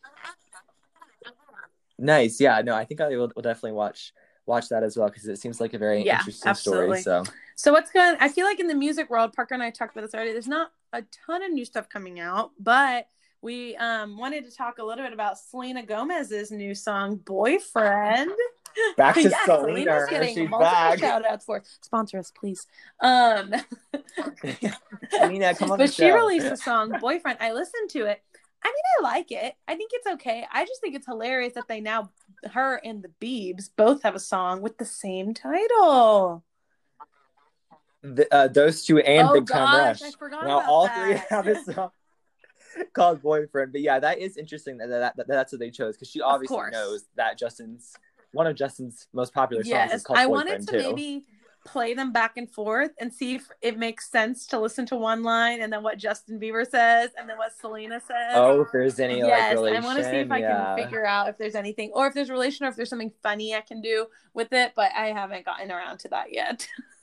Nice. Yeah. No, I think I will, will definitely watch. watch that as well, because it seems like a very yeah, interesting absolutely. story. So so what's going I feel like in the music world, Parker and I talked about this already, there's not a ton of new stuff coming out, but we um wanted to talk a little bit about Selena Gomez's new song Boyfriend. Back to yes, Selena. Selena's getting She's multiple back. shout outs for sponsor us, please. Um Selena, come on. But the she show. released the song Boyfriend. I listened to it. I mean, I like it. I think it's okay. I just think it's hilarious that they now, her and the Biebs both have a song with the same title. The, uh, those two and oh, Big Time gosh, Rush. I forgot now about all that. three have a song called Boyfriend. But yeah, that is interesting that, that, that that's what they chose, because she obviously knows that Justin's one of Justin's most popular songs yes, is called I Boyfriend wanted to too. maybe play them back and forth and see if it makes sense to listen to one line and then what Justin Bieber says and then what Selena says. Oh, if there's any yes, like relation. I want to see if I yeah. can figure out if there's anything, or if there's relation, or if there's something funny I can do with it, but I haven't gotten around to that yet.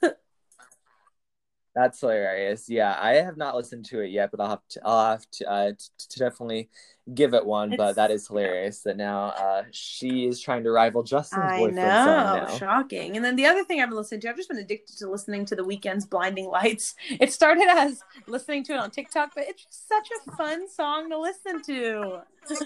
That's hilarious. Yeah, I have not listened to it yet, but I'll have to, I'll have to, uh, t- to definitely give it one. It's, but that is hilarious that now uh, she is trying to rival Justin's I boyfriend know, song now. Shocking. And then the other thing I've been listening to, I've just been addicted to listening to The Weeknd's Blinding Lights. It started as listening to it on TikTok, but it's just such a fun song to listen to.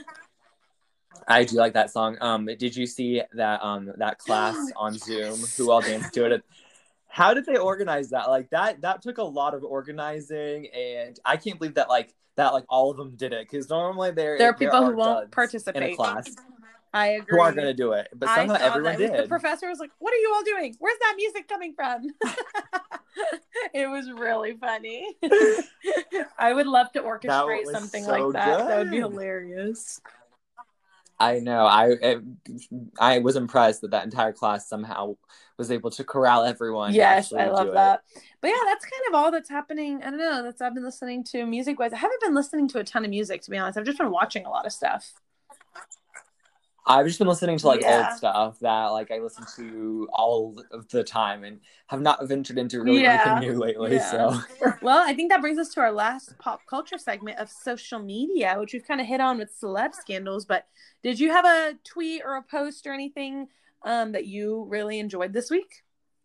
I do like that song. Um, did you see that um that class on Zoom who all danced to it? How did they organize that? Like that that took a lot of organizing, and I can't believe that like that like all of them did it, because normally there there are people there who won't participate in a class. I agree. Who aren't going to do it, but somehow everyone did. The professor was like, "What are you all doing? Where's that music coming from?" It was really funny. I would love to orchestrate something so like that. Good. That would be hilarious. I know. I it, I was impressed that that entire class somehow was able to corral everyone. Yes, I love that. It. But yeah, that's kind of all that's happening. I don't know. That's I've been listening to music wise. I haven't been listening to a ton of music, to be honest. I've just been watching a lot of stuff. I've just been listening to like yeah. old stuff that like I listen to all of the time and have not ventured into really yeah. anything new lately. Yeah. So, well, I think that brings us to our last pop culture segment of social media, which we've kind of hit on with celeb scandals. But did you have a tweet or a post or anything um, that you really enjoyed this week?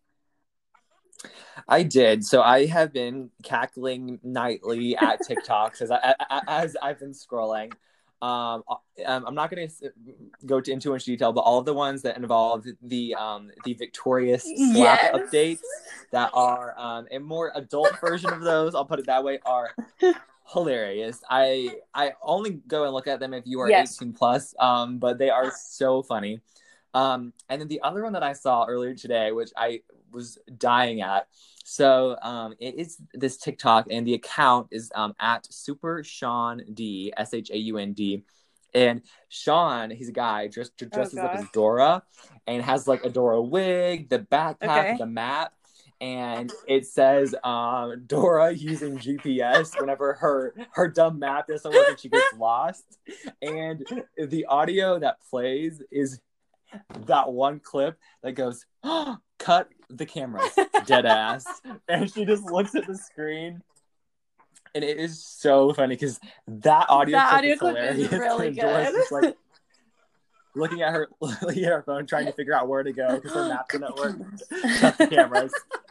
I did. So I have been cackling nightly at TikTok as, I, as I've been scrolling. Um, I'm not going to go into too much detail, but all of the ones that involve the um, the Victorious slap yes. updates that are um, a more adult version of those, I'll put it that way, are hilarious. I I only go and look at them if you are yes. eighteen plus, um, but they are so funny. Um, and then the other one that I saw earlier today, which I was dying at. So um, it is this TikTok, and the account is um, at Super Sean D, S H A U N D. And Sean, he's a guy, just dresses oh, up as Dora and has like a Dora wig, the backpack, okay. the map. And it says um, Dora using G P S whenever her her dumb map doesn't work and she gets lost. And the audio that plays is that one clip that goes, oh, cut the camera, dead ass. And she just looks at the screen And it is so funny because that audio That clip audio is clip hilarious. is really And Dolores good. is like looking at her, looking at her phone, trying to figure out where to go because her map didn't work. Cut the cameras.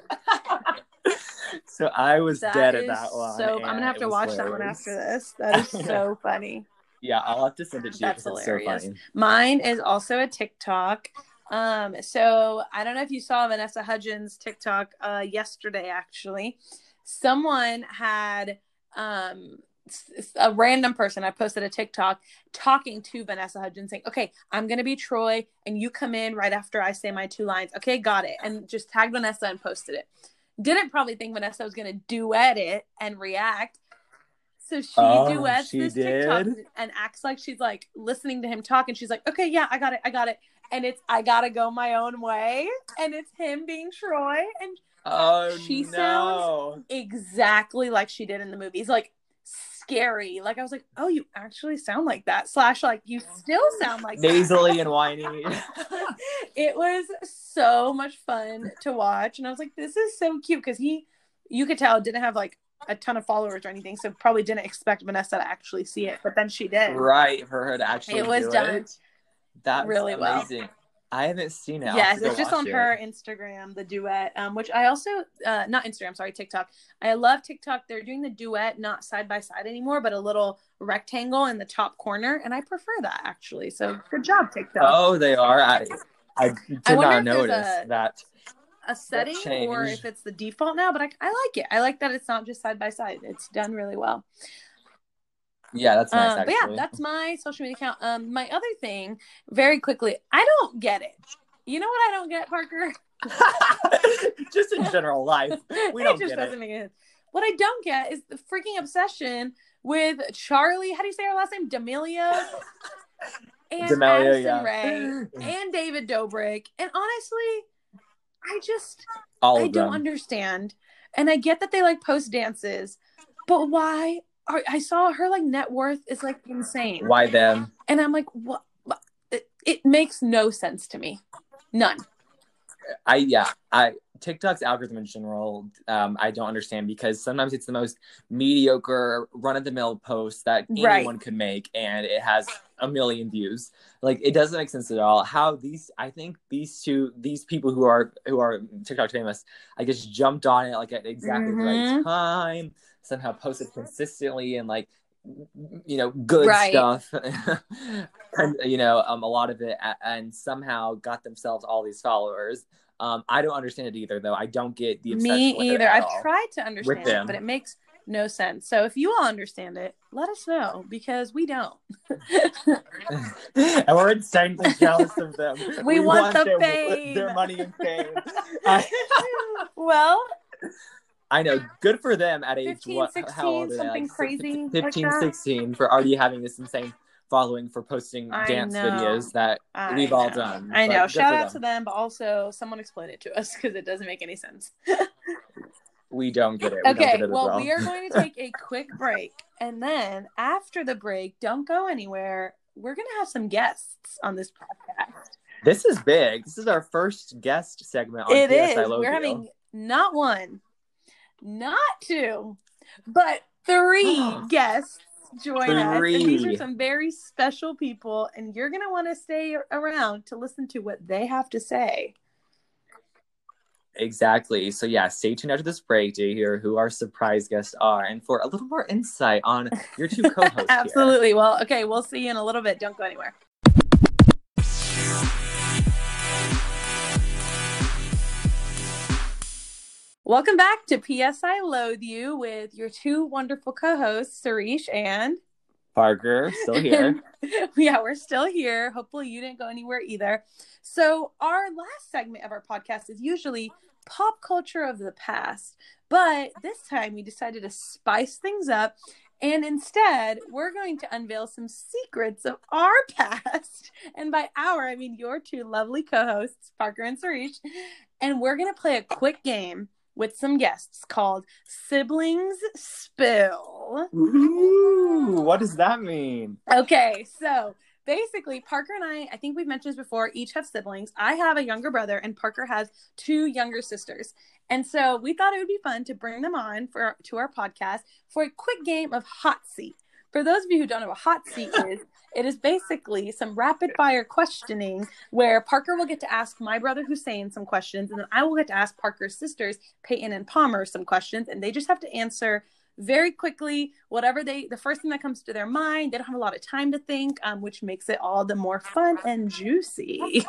So I was That dead is at that one. so. I'm gonna and have it to was watch that one hilarious. after this. That is so funny. Yeah, I'll have to send it to you That's because it's hilarious. so funny. Mine is also a TikTok. Um, so I don't know if you saw Vanessa Hudgens' TikTok uh, yesterday. Actually, someone had um, a random person. I posted a TikTok talking to Vanessa Hudgens, saying, "Okay, I'm gonna be Troy, and you come in right after I say my two lines." Okay, got it, and just tagged Vanessa and posted it. Didn't probably think Vanessa was gonna duet it and react. So she Oh, duets she this did? TikTok and acts like she's like listening to him talk, and she's like, "Okay, yeah, I got it, I got it." And it's I gotta go my own way, and it's him being Troy, and Oh, she no. sounds exactly like she did in the movie. It's like scary. Like I was like, "Oh, you actually sound like that." Slash, like you still sound like nasally and whiny. It was so much fun to watch, and I was like, "This is so cute," because he, you could tell, didn't have like a ton of followers or anything, so probably didn't expect Vanessa to actually see it, but then she did. Right, for her to actually it was do done it. That's really amazing. well. I haven't seen it. Yes, it's it's just on it. her Instagram, the duet, um, which I also, uh, not Instagram, sorry, TikTok. I love TikTok. They're doing the duet not side by side anymore, but a little rectangle in the top corner, and I prefer that actually. So good job, TikTok. Oh, they are. I, I did I wonder not if notice there's a, that. a setting or if it's the default now, but I, I like it. I like that it's not just side by side. It's done really well. Yeah, that's nice. Um, but yeah, that's my social media account. Um, my other thing, very quickly, I don't get it. You know what I don't get, Parker? Just in general life, we it don't just get doesn't it. make sense. What I don't get is the freaking obsession with Charlie. How do you say her last name? D'Amelio. And D'Amelio, Addison yeah. Rae and David Dobrik. And honestly, I just All I of don't them. understand. And I get that they like post dances, but why? Are, I saw her like net worth is like insane. Why them? And I'm like, what? It, it makes no sense to me. None. I yeah. I TikTok's algorithm in general, um, I don't understand because sometimes it's the most mediocre, run-of-the-mill post that Right. anyone could make, and it has a million views. Like it doesn't make sense at all. How these, I think these two, these people who are who are TikTok famous, I guess jumped on it like at exactly Mhm. the right time. Somehow posted consistently and like, you know, good Right. stuff. And, you know, um, a lot of it, and somehow got themselves all these followers. Um, I don't understand it either, though. I don't get the obsession Me with either. it at I've all. tried to understand With it, them. but it makes no sense. So if you all understand it, let us know because we don't. And we're insanely jealous of them. We, we want, want the their, fame. their money and fame. I, well, I know. Good for them at age fifteen, what? sixteen, How old are they? something Like, crazy. fifteen, like sixteen for already having this insane following for posting I dance know. videos that I we've know. all done. I know. Shout out them. to them, but also someone explain it to us because it doesn't make any sense. We don't get it. We okay, don't get it well, well, we are going to take a quick break. And then after the break, don't go anywhere. We're going to have some guests on this podcast. This is big. This is our first guest segment on It P S is. I Love We're You. having not one, not two, but three guests join three. us. And these are some very special people. And you're going to want to stay around to listen to what they have to say. Exactly. So yeah, stay tuned after this break to hear who our surprise guests are and for a little more insight on your two co-hosts. Absolutely. Here. Well, okay, we'll see you in a little bit. Don't go anywhere. Welcome back to P S I Loathe You with your two wonderful co-hosts, Sarish and Parker, still here. Yeah, we're still here. Hopefully you didn't go anywhere either. So our last segment of our podcast is usually pop culture of the past, but this time we decided to spice things up, and instead we're going to unveil some secrets of our past. And by our, I mean your two lovely co-hosts, Parker and Sarish, and we're going to play a quick game with some guests called Siblings Spill. Ooh, what does that mean? Okay, so basically, Parker and I, I think we've mentioned this before, each have siblings. I have a younger brother, and Parker has two younger sisters. And so we thought it would be fun to bring them on for to our podcast for a quick game of hot seat. For those of you who don't know what hot seat is, it is basically some rapid fire questioning where Parker will get to ask my brother Hussein some questions, and then I will get to ask Parker's sisters, Peyton and Palmer, some questions, and they just have to answer very quickly, whatever they, the first thing that comes to their mind. They don't have a lot of time to think, um, which makes it all the more fun and juicy.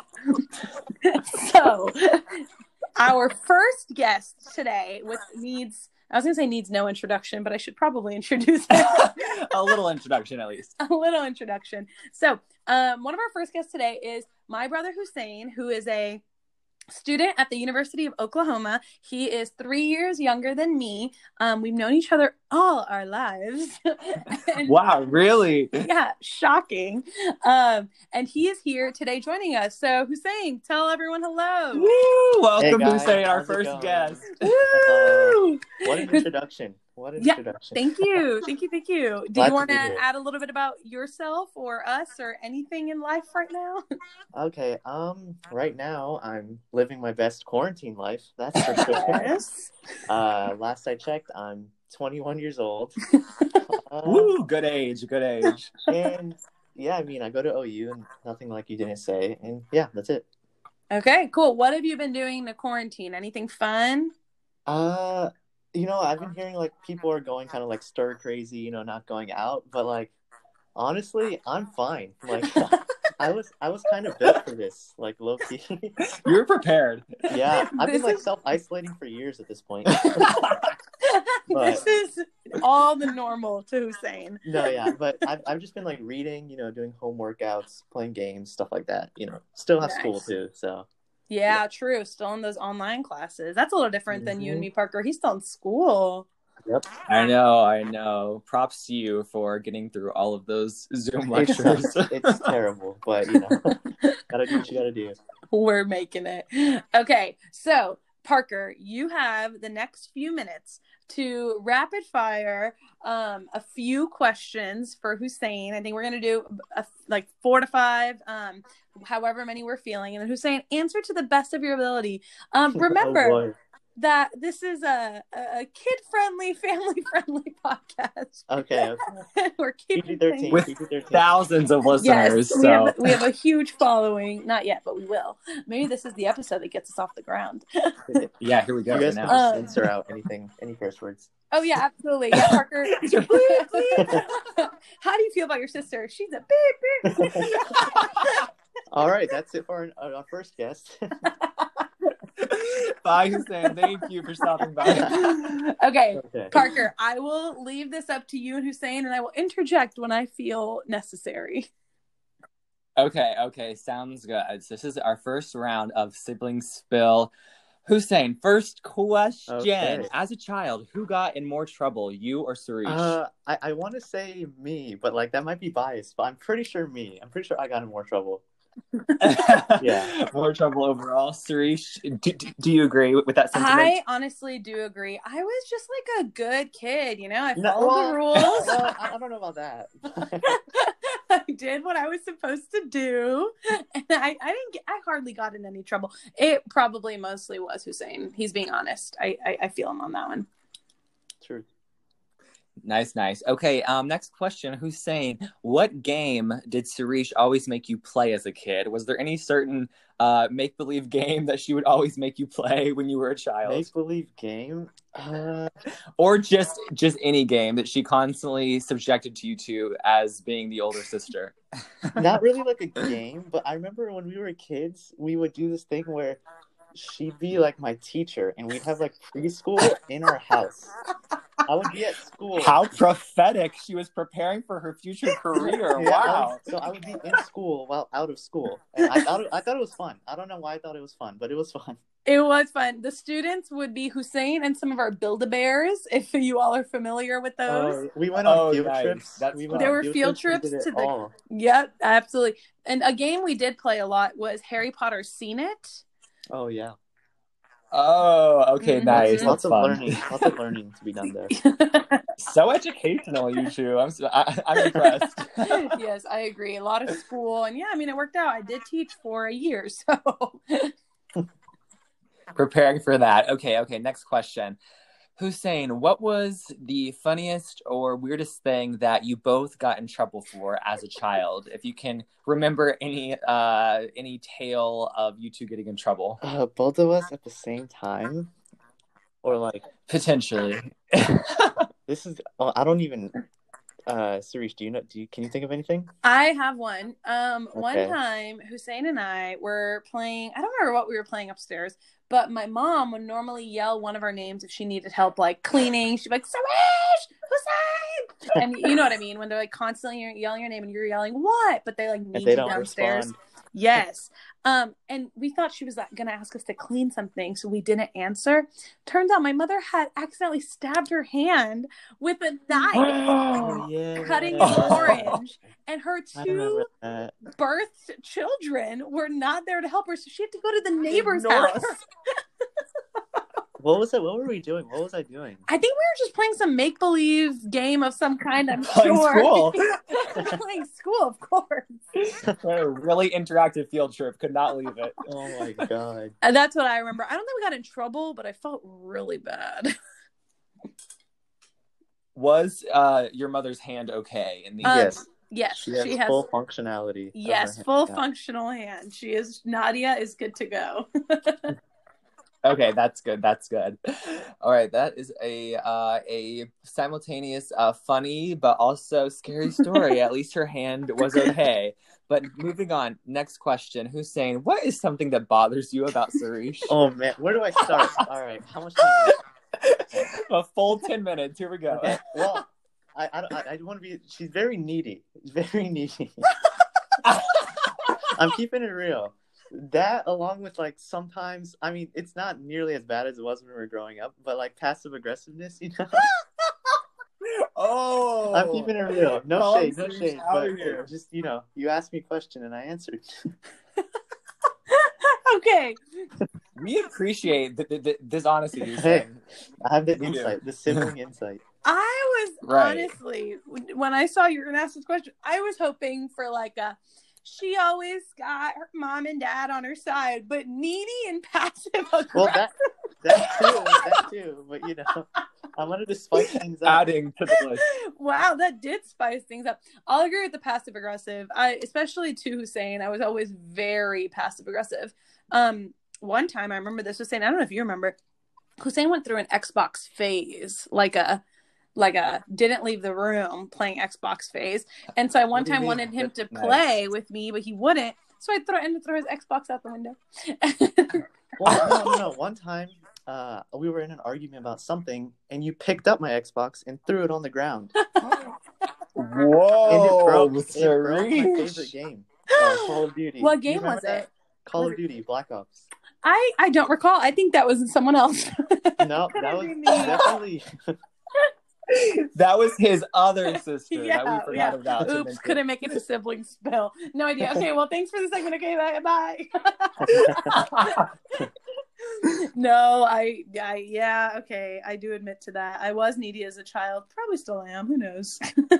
So, our first guest today with needs, I was going to say needs no introduction, but I should probably introduce him. A little introduction, at least. A little introduction. So, um, one of our first guests today is my brother Hussein, who is a student at the University of Oklahoma. He is three years younger than me. Um, we've known each other all our lives. And, wow, really? Yeah, shocking. Um, and he is here today joining us. So, Hussein, tell everyone hello. Woo! Welcome, hey guys, Hussein, our how's it first going? guest. Woo! Uh, what an introduction. What an Yeah, introduction. Thank you. Thank you. Thank you. Do Glad you to want be to here. add a little bit about yourself or us or anything in life right now? Okay, um, right now I'm living my best quarantine life, that's for sure. Yes. Uh, last I checked, I'm twenty-one years old. Uh, Woo! Good age, good age. and yeah, I mean, I go to O U and nothing like you didn't say, and yeah, that's it. Okay, cool. What have you been doing to quarantine? Anything fun? Uh, you know, I've been hearing like people are going kind of like stir crazy, you know, not going out, but like honestly, I'm fine. Like I was I was kind of built for this, like low key. You're prepared. Yeah, I've This been like is- self-isolating for years at this point. This is all the normal to Hussein. No, yeah, but I've I've just been like reading, you know, doing home workouts, playing games, stuff like that. You know, still have school Nice. too, so Yeah, true. Still in those online classes. That's a little different than you and Mhm. me, Parker. He's still in school. yep. I know, I know. Props to you for getting through all of those Zoom It's, lectures. it's terrible, but you know, gotta do what you gotta do. We're making it. Okay, so Parker, you have the next few minutes to rapid fire um, a few questions for Hussein. I think we're going to do a, like four to five, um, however many we're feeling. And then Hussein, answer to the best of your ability. Um, remember, Oh, boy. that this is a, a kid-friendly, family-friendly podcast. Okay, okay. We're keeping P G thirteen, things- With P G thirteen. Thousands of listeners. Yes, we, so have, we have a huge following. Not yet, but we will. Maybe this is the episode that gets us off the ground. yeah, here we go. You guys for can now. Uh, censor out anything, any curse words. Oh, yeah, absolutely. Yeah, Parker. How do you feel about your sister? She's a beep, beep. All right, that's it for our, our first guest. Bye, Hussein. Thank you for stopping by. Okay, Okay. Parker, I will leave this up to you and Hussein, and I will interject when I feel necessary. Okay, okay, sounds good. So this is our first round of sibling spill. Hussein, first question. Okay. As a child, who got in more trouble, you or Sarish? Uh, I, I want to say me, but like that might be biased, but I'm pretty sure me. I'm pretty sure I got in more trouble. yeah. More trouble overall. Sarish, do, do, do you agree with, with that sentiment? I honestly do agree. I was just like a good kid, you know? I No, followed well, the rules. Well, I, I don't know about that. I did what I was supposed to do, and I, I didn't get, I hardly got in any trouble. It probably mostly was Hussein. He's being honest. I, I, I feel him on that one. True. Nice, nice. Okay, um, next question. Hussein, what game did Sarish always make you play as a kid? Was there any certain uh, make-believe game that she would always make you play when you were a child? Make believe game. Uh, Or just just any game that she constantly subjected to you to as being the older sister? not really like a game, but I remember when we were kids, we would do this thing where she'd be like my teacher, and we'd have like preschool in our house. I would be at school. How prophetic. She was preparing for her future career. Yeah, I Wow. would- so I would be in school while out of school, and I thought it, I thought it was fun. I don't know why I thought it was fun, but it was fun. It was fun. The students would be Hussein and some of our Build-A-Bears, if you all are familiar with those. Uh, we went on Oh, field nice. trips. That's we fun. There on were field we trips did it to the- all. Yep, absolutely. And a game we did play a lot was Harry Potter Seen It. Oh yeah. Oh, okay, Mhm. nice. Lots That's of fun. learning. Lots of learning to be done there. So educational, you two. I'm so, I, I'm impressed. Yes, I agree. A lot of school, and yeah, I mean, it worked out. I did teach for a year, so. Preparing for that. Okay, okay. Next question. Hussein, what was the funniest or weirdest thing that you both got in trouble for as a child? If you can remember any uh any tale of you two getting in trouble. Uh, both of us at the same time, or like Potentially. this is. Oh, I don't even. Uh, Sarish, do you know? Do you can you think of anything? I have one. Um, one Okay. time, Hussein and I were playing. I don't remember what we were playing upstairs, but my mom would normally yell one of our names if she needed help, like cleaning. She'd be like, "Sarish, Hussein," and you know what I mean when they're like constantly yelling your name and you're yelling what, but they like If need they you don't downstairs. respond. Yes. Um, and we thought she was like, gonna ask us to clean something, so we didn't answer. Turns out my mother had accidentally stabbed her hand with a knife, Oh yeah. cutting an orange, and her I two remember that. birthed children were not there to help her, so she had to go to the neighbor's Ignore house. What was it? What were we doing? What was I doing? I think we were just playing some make-believe game of some kind, I'm Playing sure. school. Playing school, of course. A really interactive field trip. Could not leave it. Oh my god. And that's what I remember. I don't think we got in trouble, but I felt really bad. Was uh your mother's hand okay in the Uh, Yes. Yes, She has she has full functionality. of her yes, hand. full Yeah. functional hand. She is Nadia is good to go. Okay, that's good. That's good. All right, that is a uh, a simultaneous uh, funny but also scary story. At least her hand was okay. But moving on, next question. Hussein, what is something that bothers you about Sarish? Oh man, where do I start? All right, how much time? A full ten minutes. Here we go. Okay. Well, I I I, I want to be. She's very needy. Very needy. I'm keeping it real. That, along with like sometimes, I mean, it's not nearly as bad as it was when we were growing up, but like passive aggressiveness, you know. Oh, I'm keeping it real. No Calm shade, no Sarish shade. out But of here. just you know, you asked me a question and I answered. Okay. We appreciate th- th- th- this honesty. Hey. Hussein. I have the We do. insight, the sibling insight. I was Right. honestly, when I saw you were going to ask this question, I was hoping for like a, she always got her mom and dad on her side, but needy and passive aggressive. Well, that that too, that too. But you know, I wanted to spice things up. Adding to the list. Wow, that did spice things up. I'll agree with the passive aggressive. I, especially to Hussein, I was always very passive aggressive. Um, one time I remember this Hussein. I don't know if you remember. Hussein went through an Xbox phase, like a. like a didn't leave the room playing Xbox phase. And so I one What do you time mean? wanted him to Nice. play with me, but he wouldn't. So I throw ended up throw his Xbox out the window. Well, no, no, no. One time, uh, we were in an argument about something, and you picked up my Xbox and threw it on the ground, and Whoa, it broke. It broke my Sarish. favorite game, uh, Call of Duty. What Do you game remember was that? it? Call Was of it- Duty, Black Ops. I, I don't recall. I think that was someone else. No, Couldn't that was be me. definitely. That was his other sister Yeah, that we forgot yeah. about. to Oops, mention. couldn't make it to sibling spill. No idea. Okay, well, thanks for the segment. Okay, bye. Bye. No, I, I, yeah, okay. I do admit to that. I was needy as a child. Probably still am. Who knows?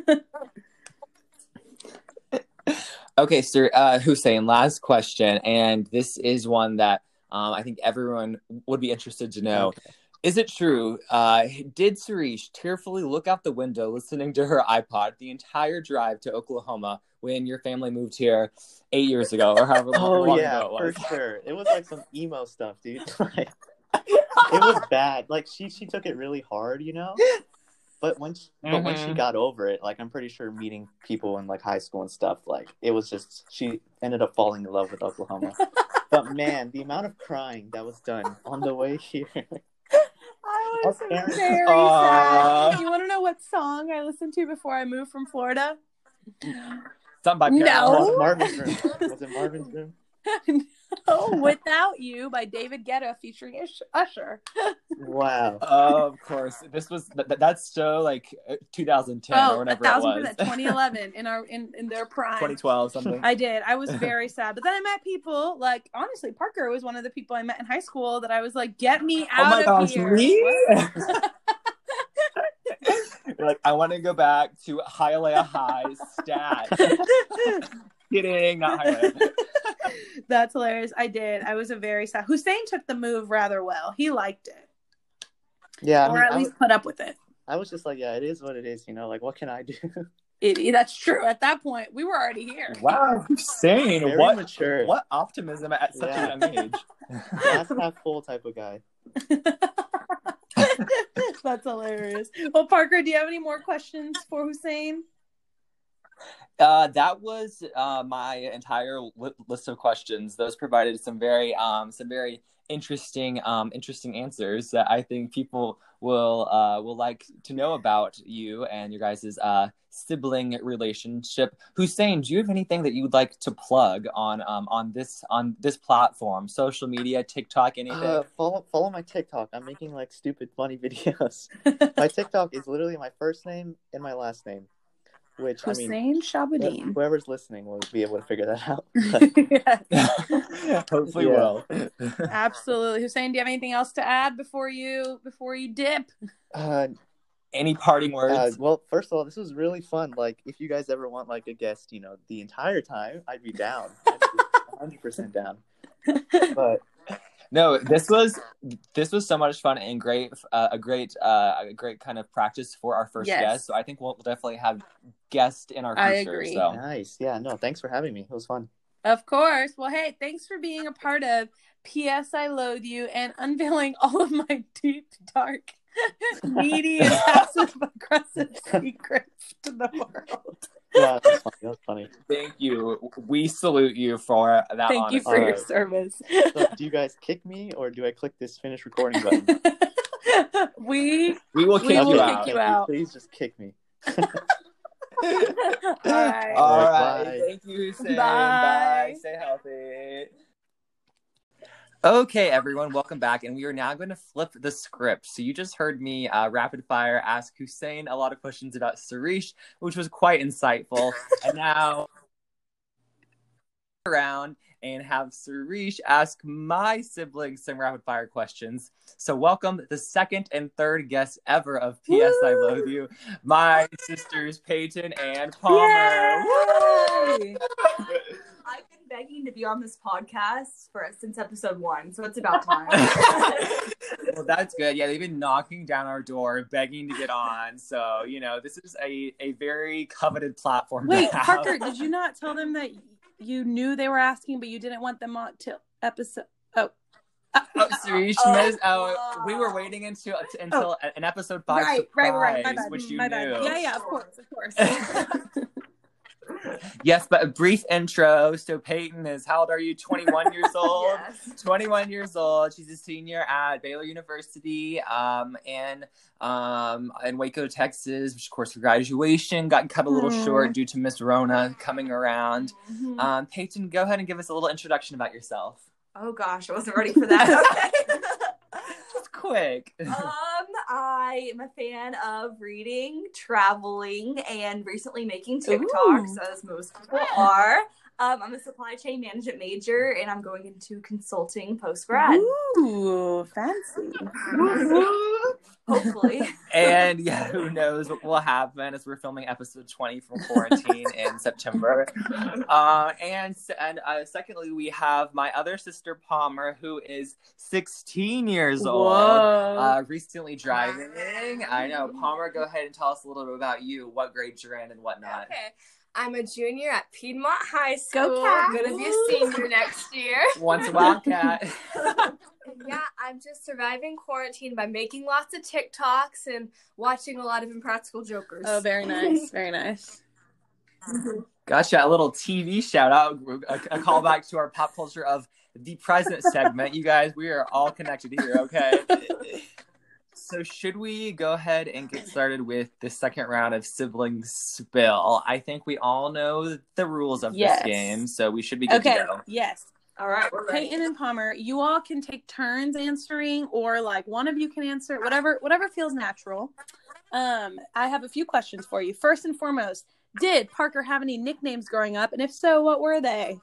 Okay, sir, uh, Hussein, last question. And this is one that um, I think everyone would be interested to know. Okay. Is it true? Uh, did Sarish tearfully look out the window listening to her iPod the entire drive to Oklahoma when your family moved here eight years ago or however long, Oh long yeah, ago it for was? sure. It was like some emo stuff, dude. Like, it was bad. Like she she took it really hard, you know. But when she, but when she Mhm. got over it, like I'm pretty sure meeting people in like high school and stuff, like it was just she ended up falling in love with Oklahoma. But man, the amount of crying that was done on the way here. I was Our parents- very Aw. sad. You want to know what song I listened to before I moved from Florida? Something by No. Paramore. Mar- Marvin's room. Was it Marvin's room? Oh, Without You by David Guetta featuring Ish- Usher. Wow. Of course, this was th- that's so like two thousand ten Oh, or a whenever it thousand was. percent. twenty eleven in our in, in their prime. twenty twelve something. I did. I was very sad. But then I met people like, honestly, Parker was one of the people I met in high school that I was like, get me out Oh my of gosh, here. me? You're like, I want to go back to Hialeah High stat. Kidding, not Hialeah. That's hilarious. I did. I was a very sad. Hussein took the move rather well. He liked it. Yeah, I or mean, at I least was, put up with it. I was just like, yeah, it is what it is. You know, like, what can I do? it. That's true. At that point, we were already here. Wow, Hussein, Very what mature. what optimism at such Yeah. a young age. Glass half full type of guy. That's hilarious. Well, Parker, do you have any more questions for Hussein? Uh, that was uh, my entire li- list of questions. Those provided some very, um, some very interesting, um, interesting answers that I think people will uh, will like to know about you and your guys' uh, sibling relationship. Hussein, do you have anything that you would like to plug on um, on this on this platform, social media, TikTok, anything? Uh, follow follow my TikTok. I'm making like stupid funny videos. My TikTok is literally my first name and my last name, which Hussein I mean, Shabadeen. whoever's listening will be able to figure that out. Hopefully, Yeah. will. Absolutely. Hussein, do you have anything else to add before you before you dip? Uh, Any parting words? uh, well, first of all, this was really fun. Like, if you guys ever want like a guest, you know, the entire time, I'd be down. I'd be one hundred percent down. But No, this was this was so much fun and great, uh, a great, uh, a great kind of practice for our first Yes. guest. So I think we'll, we'll definitely have guests in our future. I agree. So nice. Yeah. No. Thanks for having me. It was fun. Of course. Well, hey, thanks for being a part of P S I Loathe You and unveiling all of my deep, dark, needy, and passive aggressive secrets to the world. Yeah, that was funny. That was funny. thank you. We salute you for that. Thank you honesty. for your Alright. service. So, do you guys kick me or do I click this finish recording button? we We will kick We will you kick out. you Thank out. Please just kick me. all right. All Bye. right. Thank you, Hussein. Bye. Bye. Stay healthy. Okay, everyone, welcome back. And we are now going to flip the script. So you just heard me uh, rapid fire ask Hussein a lot of questions about Sarish, which was quite insightful. And now around and have Sarish ask my siblings some rapid fire questions. So welcome the second and third guests ever of P S I Loathe You, my sisters Peyton and Palmer. Yay! I've been begging to be on this podcast for since episode one, so it's about time. Well, that's good. Yeah, they've been knocking down our door, begging to get on. So, you know, this is a, a very coveted platform. Wait, to have. Parker, did you not tell them that you knew they were asking, but you didn't want them on till episode? Oh, Oh, Sarish, Oh, miss, oh, wow. we were waiting until until an episode five right, surprise, right, right, right. My bad. which you My knew. bad. Yeah, yeah, of course, of course. Yes, but a brief intro. So Peyton is, how old are you? twenty-one years old? Yes. twenty-one years old. She's a senior at Baylor University um, in, um, in Waco, Texas, which of course her graduation got cut a little Mm. short due to Miss Rona coming around. Mhm. Um, Peyton, go ahead and give us a little introduction about yourself. Oh gosh, I wasn't ready for that. Okay. Just quick. um, I am a fan of reading, traveling, and recently making TikToks, as most people are. Um, I'm a supply chain management major, and I'm going into consulting post grad. Ooh, fancy. Hopefully. And yeah, who knows what will happen as we're filming episode twenty from quarantine in September. Uh, and and uh, secondly, we have my other sister Palmer, who is sixteen years old, Whoa. uh, recently driving. I know. Palmer, go ahead and tell us a little bit about you, what grade you're in and whatnot. Okay. I'm a junior at Piedmont High School. Go Cats! Gonna be a senior next year. Once a Wildcat. Yeah, I'm just surviving quarantine by making lots of TikToks and watching a lot of Impractical Jokers. Oh, very nice, very nice. Gotcha. A little T V shout out, a, a callback to our pop culture of the present segment. You guys, we are all connected here, okay? So should we go ahead and get started with the second round of sibling spill? I think we all know the rules of Yes. this game, so we should be good Okay, to go. yes. All right, we're ready. Peyton and Palmer, you all can take turns answering, or like one of you can answer, whatever whatever feels natural. Um, I have a few questions for you. First and foremost, did Parker have any nicknames growing up? And if so, what were they?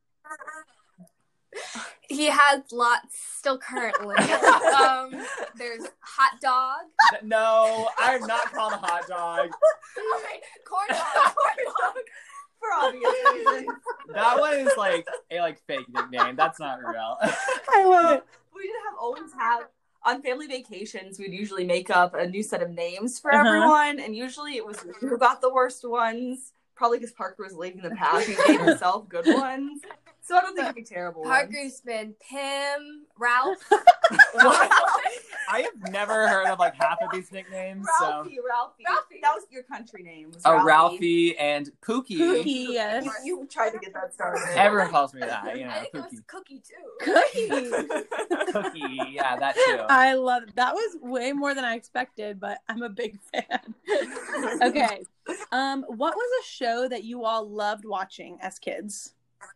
He has lots still currently. um, there's hot dog. No, I'm not called a hot dog. Okay, corn dog. Corn dog. For obvious reasons. That one is like a like fake nickname. That's not real. I love it. We did have always have on family vacations. We'd usually make up a new set of names for Uh-huh. everyone, and usually it was who got the worst ones. Probably because Parker was leading the pack and gave himself good ones. So I don't think it'd be terrible. Parker's been Pim, Ralph. I have never heard of like half of these nicknames. Ralphie, So Ralphie, Ralphie. That was your country name. Was oh, Ralphie and Pookie. Pookie, yes. You, you tried to get that started. Everyone calls me that. You know, I think it was Pookie. Cookie too. Cookie. Cookie. Yeah, that too. I love it. That was way more than I expected, but I'm a big fan. Okay. Um, what was a show that you all loved watching as kids?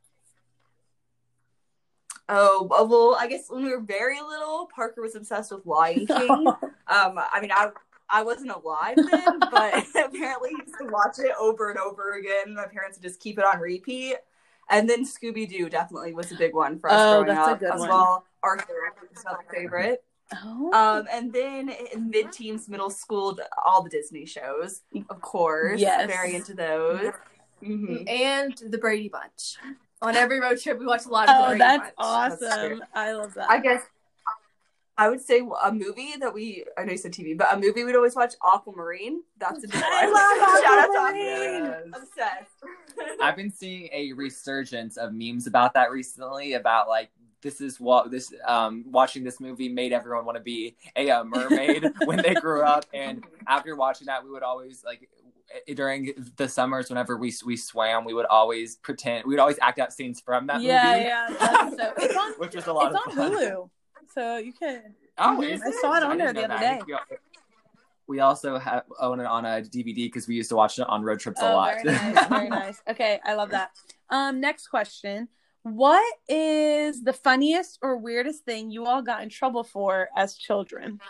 Oh, well, I guess when we were very little, Parker was obsessed with Lion King. Um, I mean, I I wasn't alive then, but apparently he used to watch it over and over again. My parents would just keep it on repeat. And then Scooby-Doo definitely was a big one for us Oh, growing that's a up good as one. well. Arthur was another favorite. Oh. Um, and then in mid-teens, middle school, all the Disney shows, of course. Yes. Very into those. Mhm. And the Brady Bunch. On every road trip, we watch a lot of the Oh, Brady that's Bunch. awesome. That's true. I love that. I guess I would say a movie that we, I know you said T V, but a movie we'd always watch, Aquamarine. That's a big one. I love Shout out to Aquamarine. Aquamarine. Obsessed. I've been seeing a resurgence of memes about that recently. About like this is what this um watching this movie made everyone want to be a, uh mermaid when they grew up, and after watching that, we would always like. During the summers, whenever we we swam, we would always pretend we would always act out scenes from that yeah, movie. yeah. That's so, it's on, which was a lot it's of on fun. Hulu, so you can. Oh, Mhm. is I saw it on I there didn't the know other that. day. We- We also have own it on a D V D because we used to watch it on road trips a Oh, lot. very nice, very nice. Okay, I love that. Um, next question: what is the funniest or weirdest thing you all got in trouble for as children?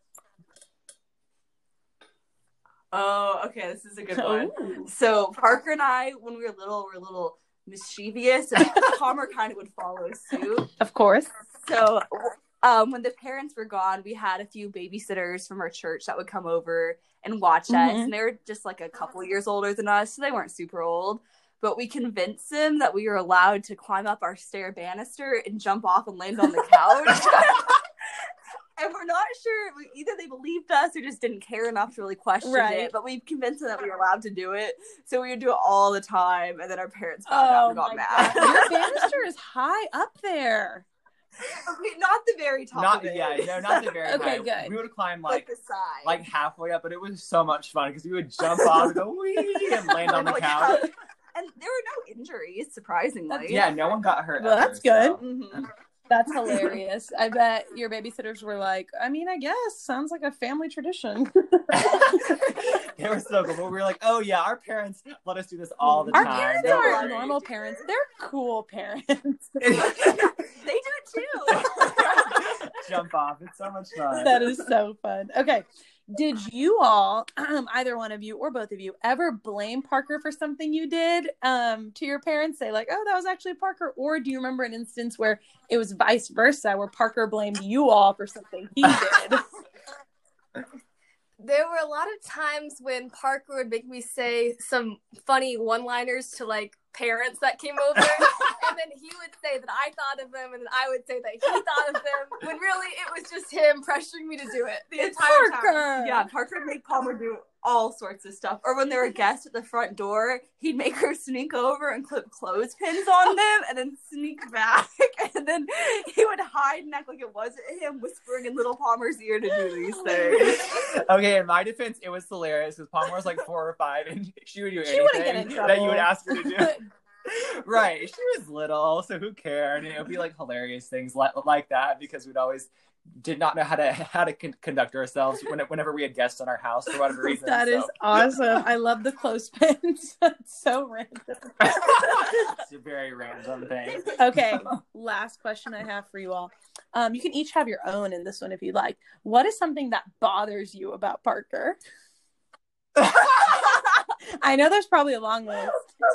Oh, okay, this is a good one. Ooh. So Parker and I, when we were little, were a little mischievous, and Palmer kind of would follow suit. Of course. So um, when the parents were gone, we had a few babysitters from our church that would come over and watch us. Mhm. And they were just like a couple years older than us, so they weren't super old. But we convinced them that we were allowed to climb up our stair banister and jump off and land on the couch. And we're not sure, either they believed us or just didn't care enough to really question Right. it. But we convinced them that we were allowed to do it. So we would do it all the time. And then our parents found out and got my mad. God. Your banister is high up there. Okay, not the very top Not of it. yeah, no, not the very Okay, high. good. We would climb Like, like the side. like halfway up, but it was so much fun because we would jump off and go wee and land on the Like, couch. And there were no injuries, surprisingly. Yeah, no one got hurt. Well, ever, that's good. so. Mhm. That's hilarious. I bet your babysitters were like, I mean, I guess sounds like a family tradition. They were so cool. But we were like, oh yeah, our parents let us do this all the Our time. parents Don't aren't worry. normal parents. They're cool parents. They do it too. Jump off. It's so much fun. That is so fun. Okay. Did you all, um, either one of you or both of you, ever blame Parker for something you did um, to your parents? Say like, oh, that was actually Parker. Or do you remember an instance where it was vice versa, where Parker blamed you all for something he did? There were a lot of times when Parker would make me say some funny one-liners to like parents that came over, and then he would say that I thought of them, and then I would say that he thought of them. When really it was just him pressuring me to do it the It's entire time. Parker! Yeah, Parker would make Palmer do all sorts of stuff. Or when there were guests at the front door, he'd make her sneak over and clip clothespins on them and then sneak back. And then he would hide and act like it wasn't him, whispering in little Palmer's ear to do these things. Okay, in my defense, it was hilarious because Palmer was like four or five, and she would do She wouldn't get in anything trouble. that you would ask her to do. Right, she was little, so who cared? And it would be like hilarious things like, like that because we'd always did not know how to how to con- conduct ourselves when, whenever we had guests in our house for whatever reason. That so. is awesome. I love the clothespins. That's so random. It's a very random thing. Okay, last question I have for you all. Um, you can each have your own in this one if you'd like. What is something that bothers you about Parker? I know there's probably a long list.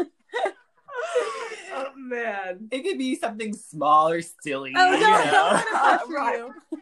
Oh man, it could be something small or silly. Oh, you no, know? no, for Right.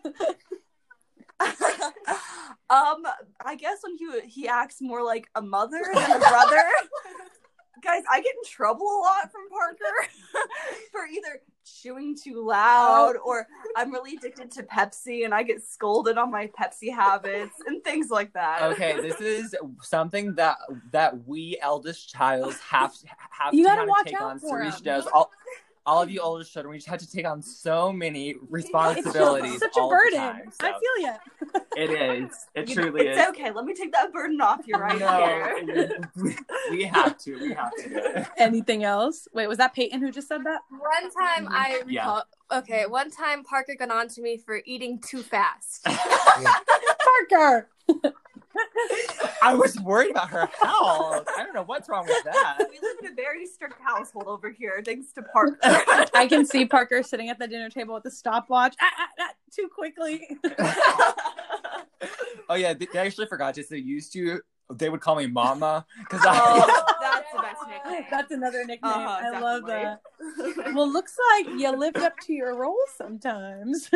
you. um, I guess when he he acts more like a mother than a brother. Guys, I get in trouble a lot from Parker for either chewing too loud or I'm really addicted to Pepsi and I get scolded on my Pepsi habits and things like that. Okay, this is something that that we eldest childs have have You to gotta kind watch of take out on. for Sarish him. does. All, all of you oldest children, we just have to take on so many responsibilities. It's such a all the burden. time, so. I feel ya. It is. It You know, truly it's is. okay. Let me take that burden off you right here. No, we, we have to. We have to do it. Anything else? Wait, was that Peyton who just said that? One time I Yeah. recall. Okay, one time Parker got on to me for eating too fast. Parker! I was worried about her health. I don't know what's wrong with that. We live in a very strict household over here, thanks to Parker. I can see Parker sitting at the dinner table with the stopwatch. Ah, ah, ah, too quickly. Oh yeah, they, they actually forgot to say used to. They would call me Mama because Oh, I. that's the best nickname. That's another nickname. Uh-huh, I love that. definitely. Well, looks like you lived up to your role sometimes.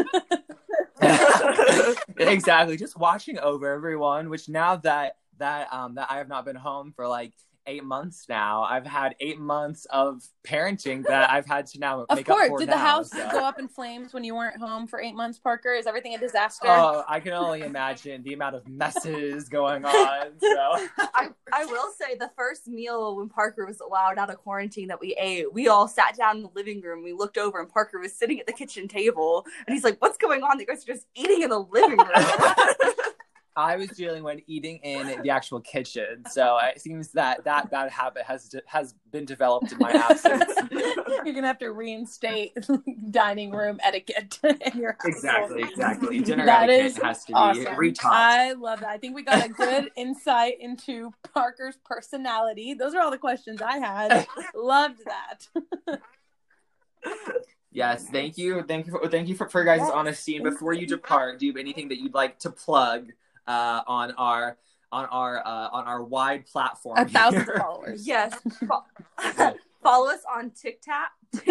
Exactly. Just watching over everyone. Which now that that um that I have not been home for like eight months now, I've had eight months of parenting that I've had to now Of make course. up for Did now, the house so. go up in flames when you weren't home for eight months, Parker? Is everything a disaster? Oh, I can only imagine the amount of messes going on. So I, I will say the first meal when Parker was allowed out of quarantine that we ate, we all sat down in the living room. We looked over and Parker was sitting at the kitchen table and he's like, what's going on? You guys are just eating in the living room. I was dealing with eating in the actual kitchen, so it seems that that bad habit has has been developed in my absence. You're gonna have to reinstate dining room etiquette in your house. Exactly, exactly. Dinner That etiquette is has to be awesome. retaught. I love that. I think we got a good insight into Parker's personality. Those are all the questions I had. Loved that. Yes, thank you, thank you, for, thank you for, for your guys' honesty. And before you depart, do you have anything that you'd like to plug uh, on our on our uh, on our wide platform? A thousand here? followers. Yes. Fo- follow us on TikTok.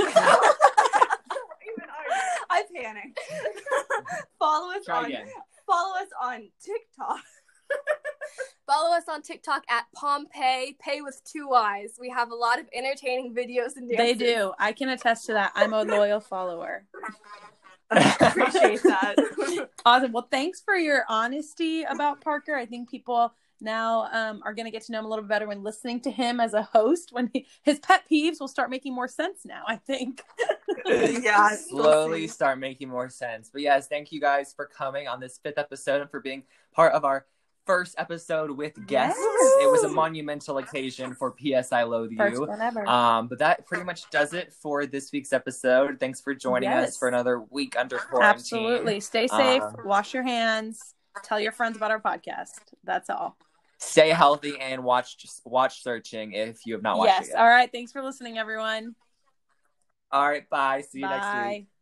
I panicked. Follow us Try on again. follow us on TikTok. Follow us on TikTok at Pompeii, pay with two Y's. We have a lot of entertaining videos and dances. They do. I can attest to that. I'm a loyal follower. Appreciate that. Awesome. Well, thanks for your honesty about Parker. I think people now um, are going to get to know him a little bit better when listening to him as a host. When he, his pet peeves will start making more sense now, I think. Yeah. Slowly start making more sense. But yes, thank you guys for coming on this fifth episode and for being part of our first episode with guests. Yes. It was a monumental occasion for P S I Loathe First You. one ever. Um, but that pretty much does it for this week's episode. Thanks for joining Yes. us for another week under quarantine. Absolutely. Stay safe. Um, Wash your hands. Tell your friends about our podcast. That's all. Stay healthy and watch watch Searching if you have not watched Yes. it yet. All right. Thanks for listening, everyone. All right, bye. See you next week. Bye.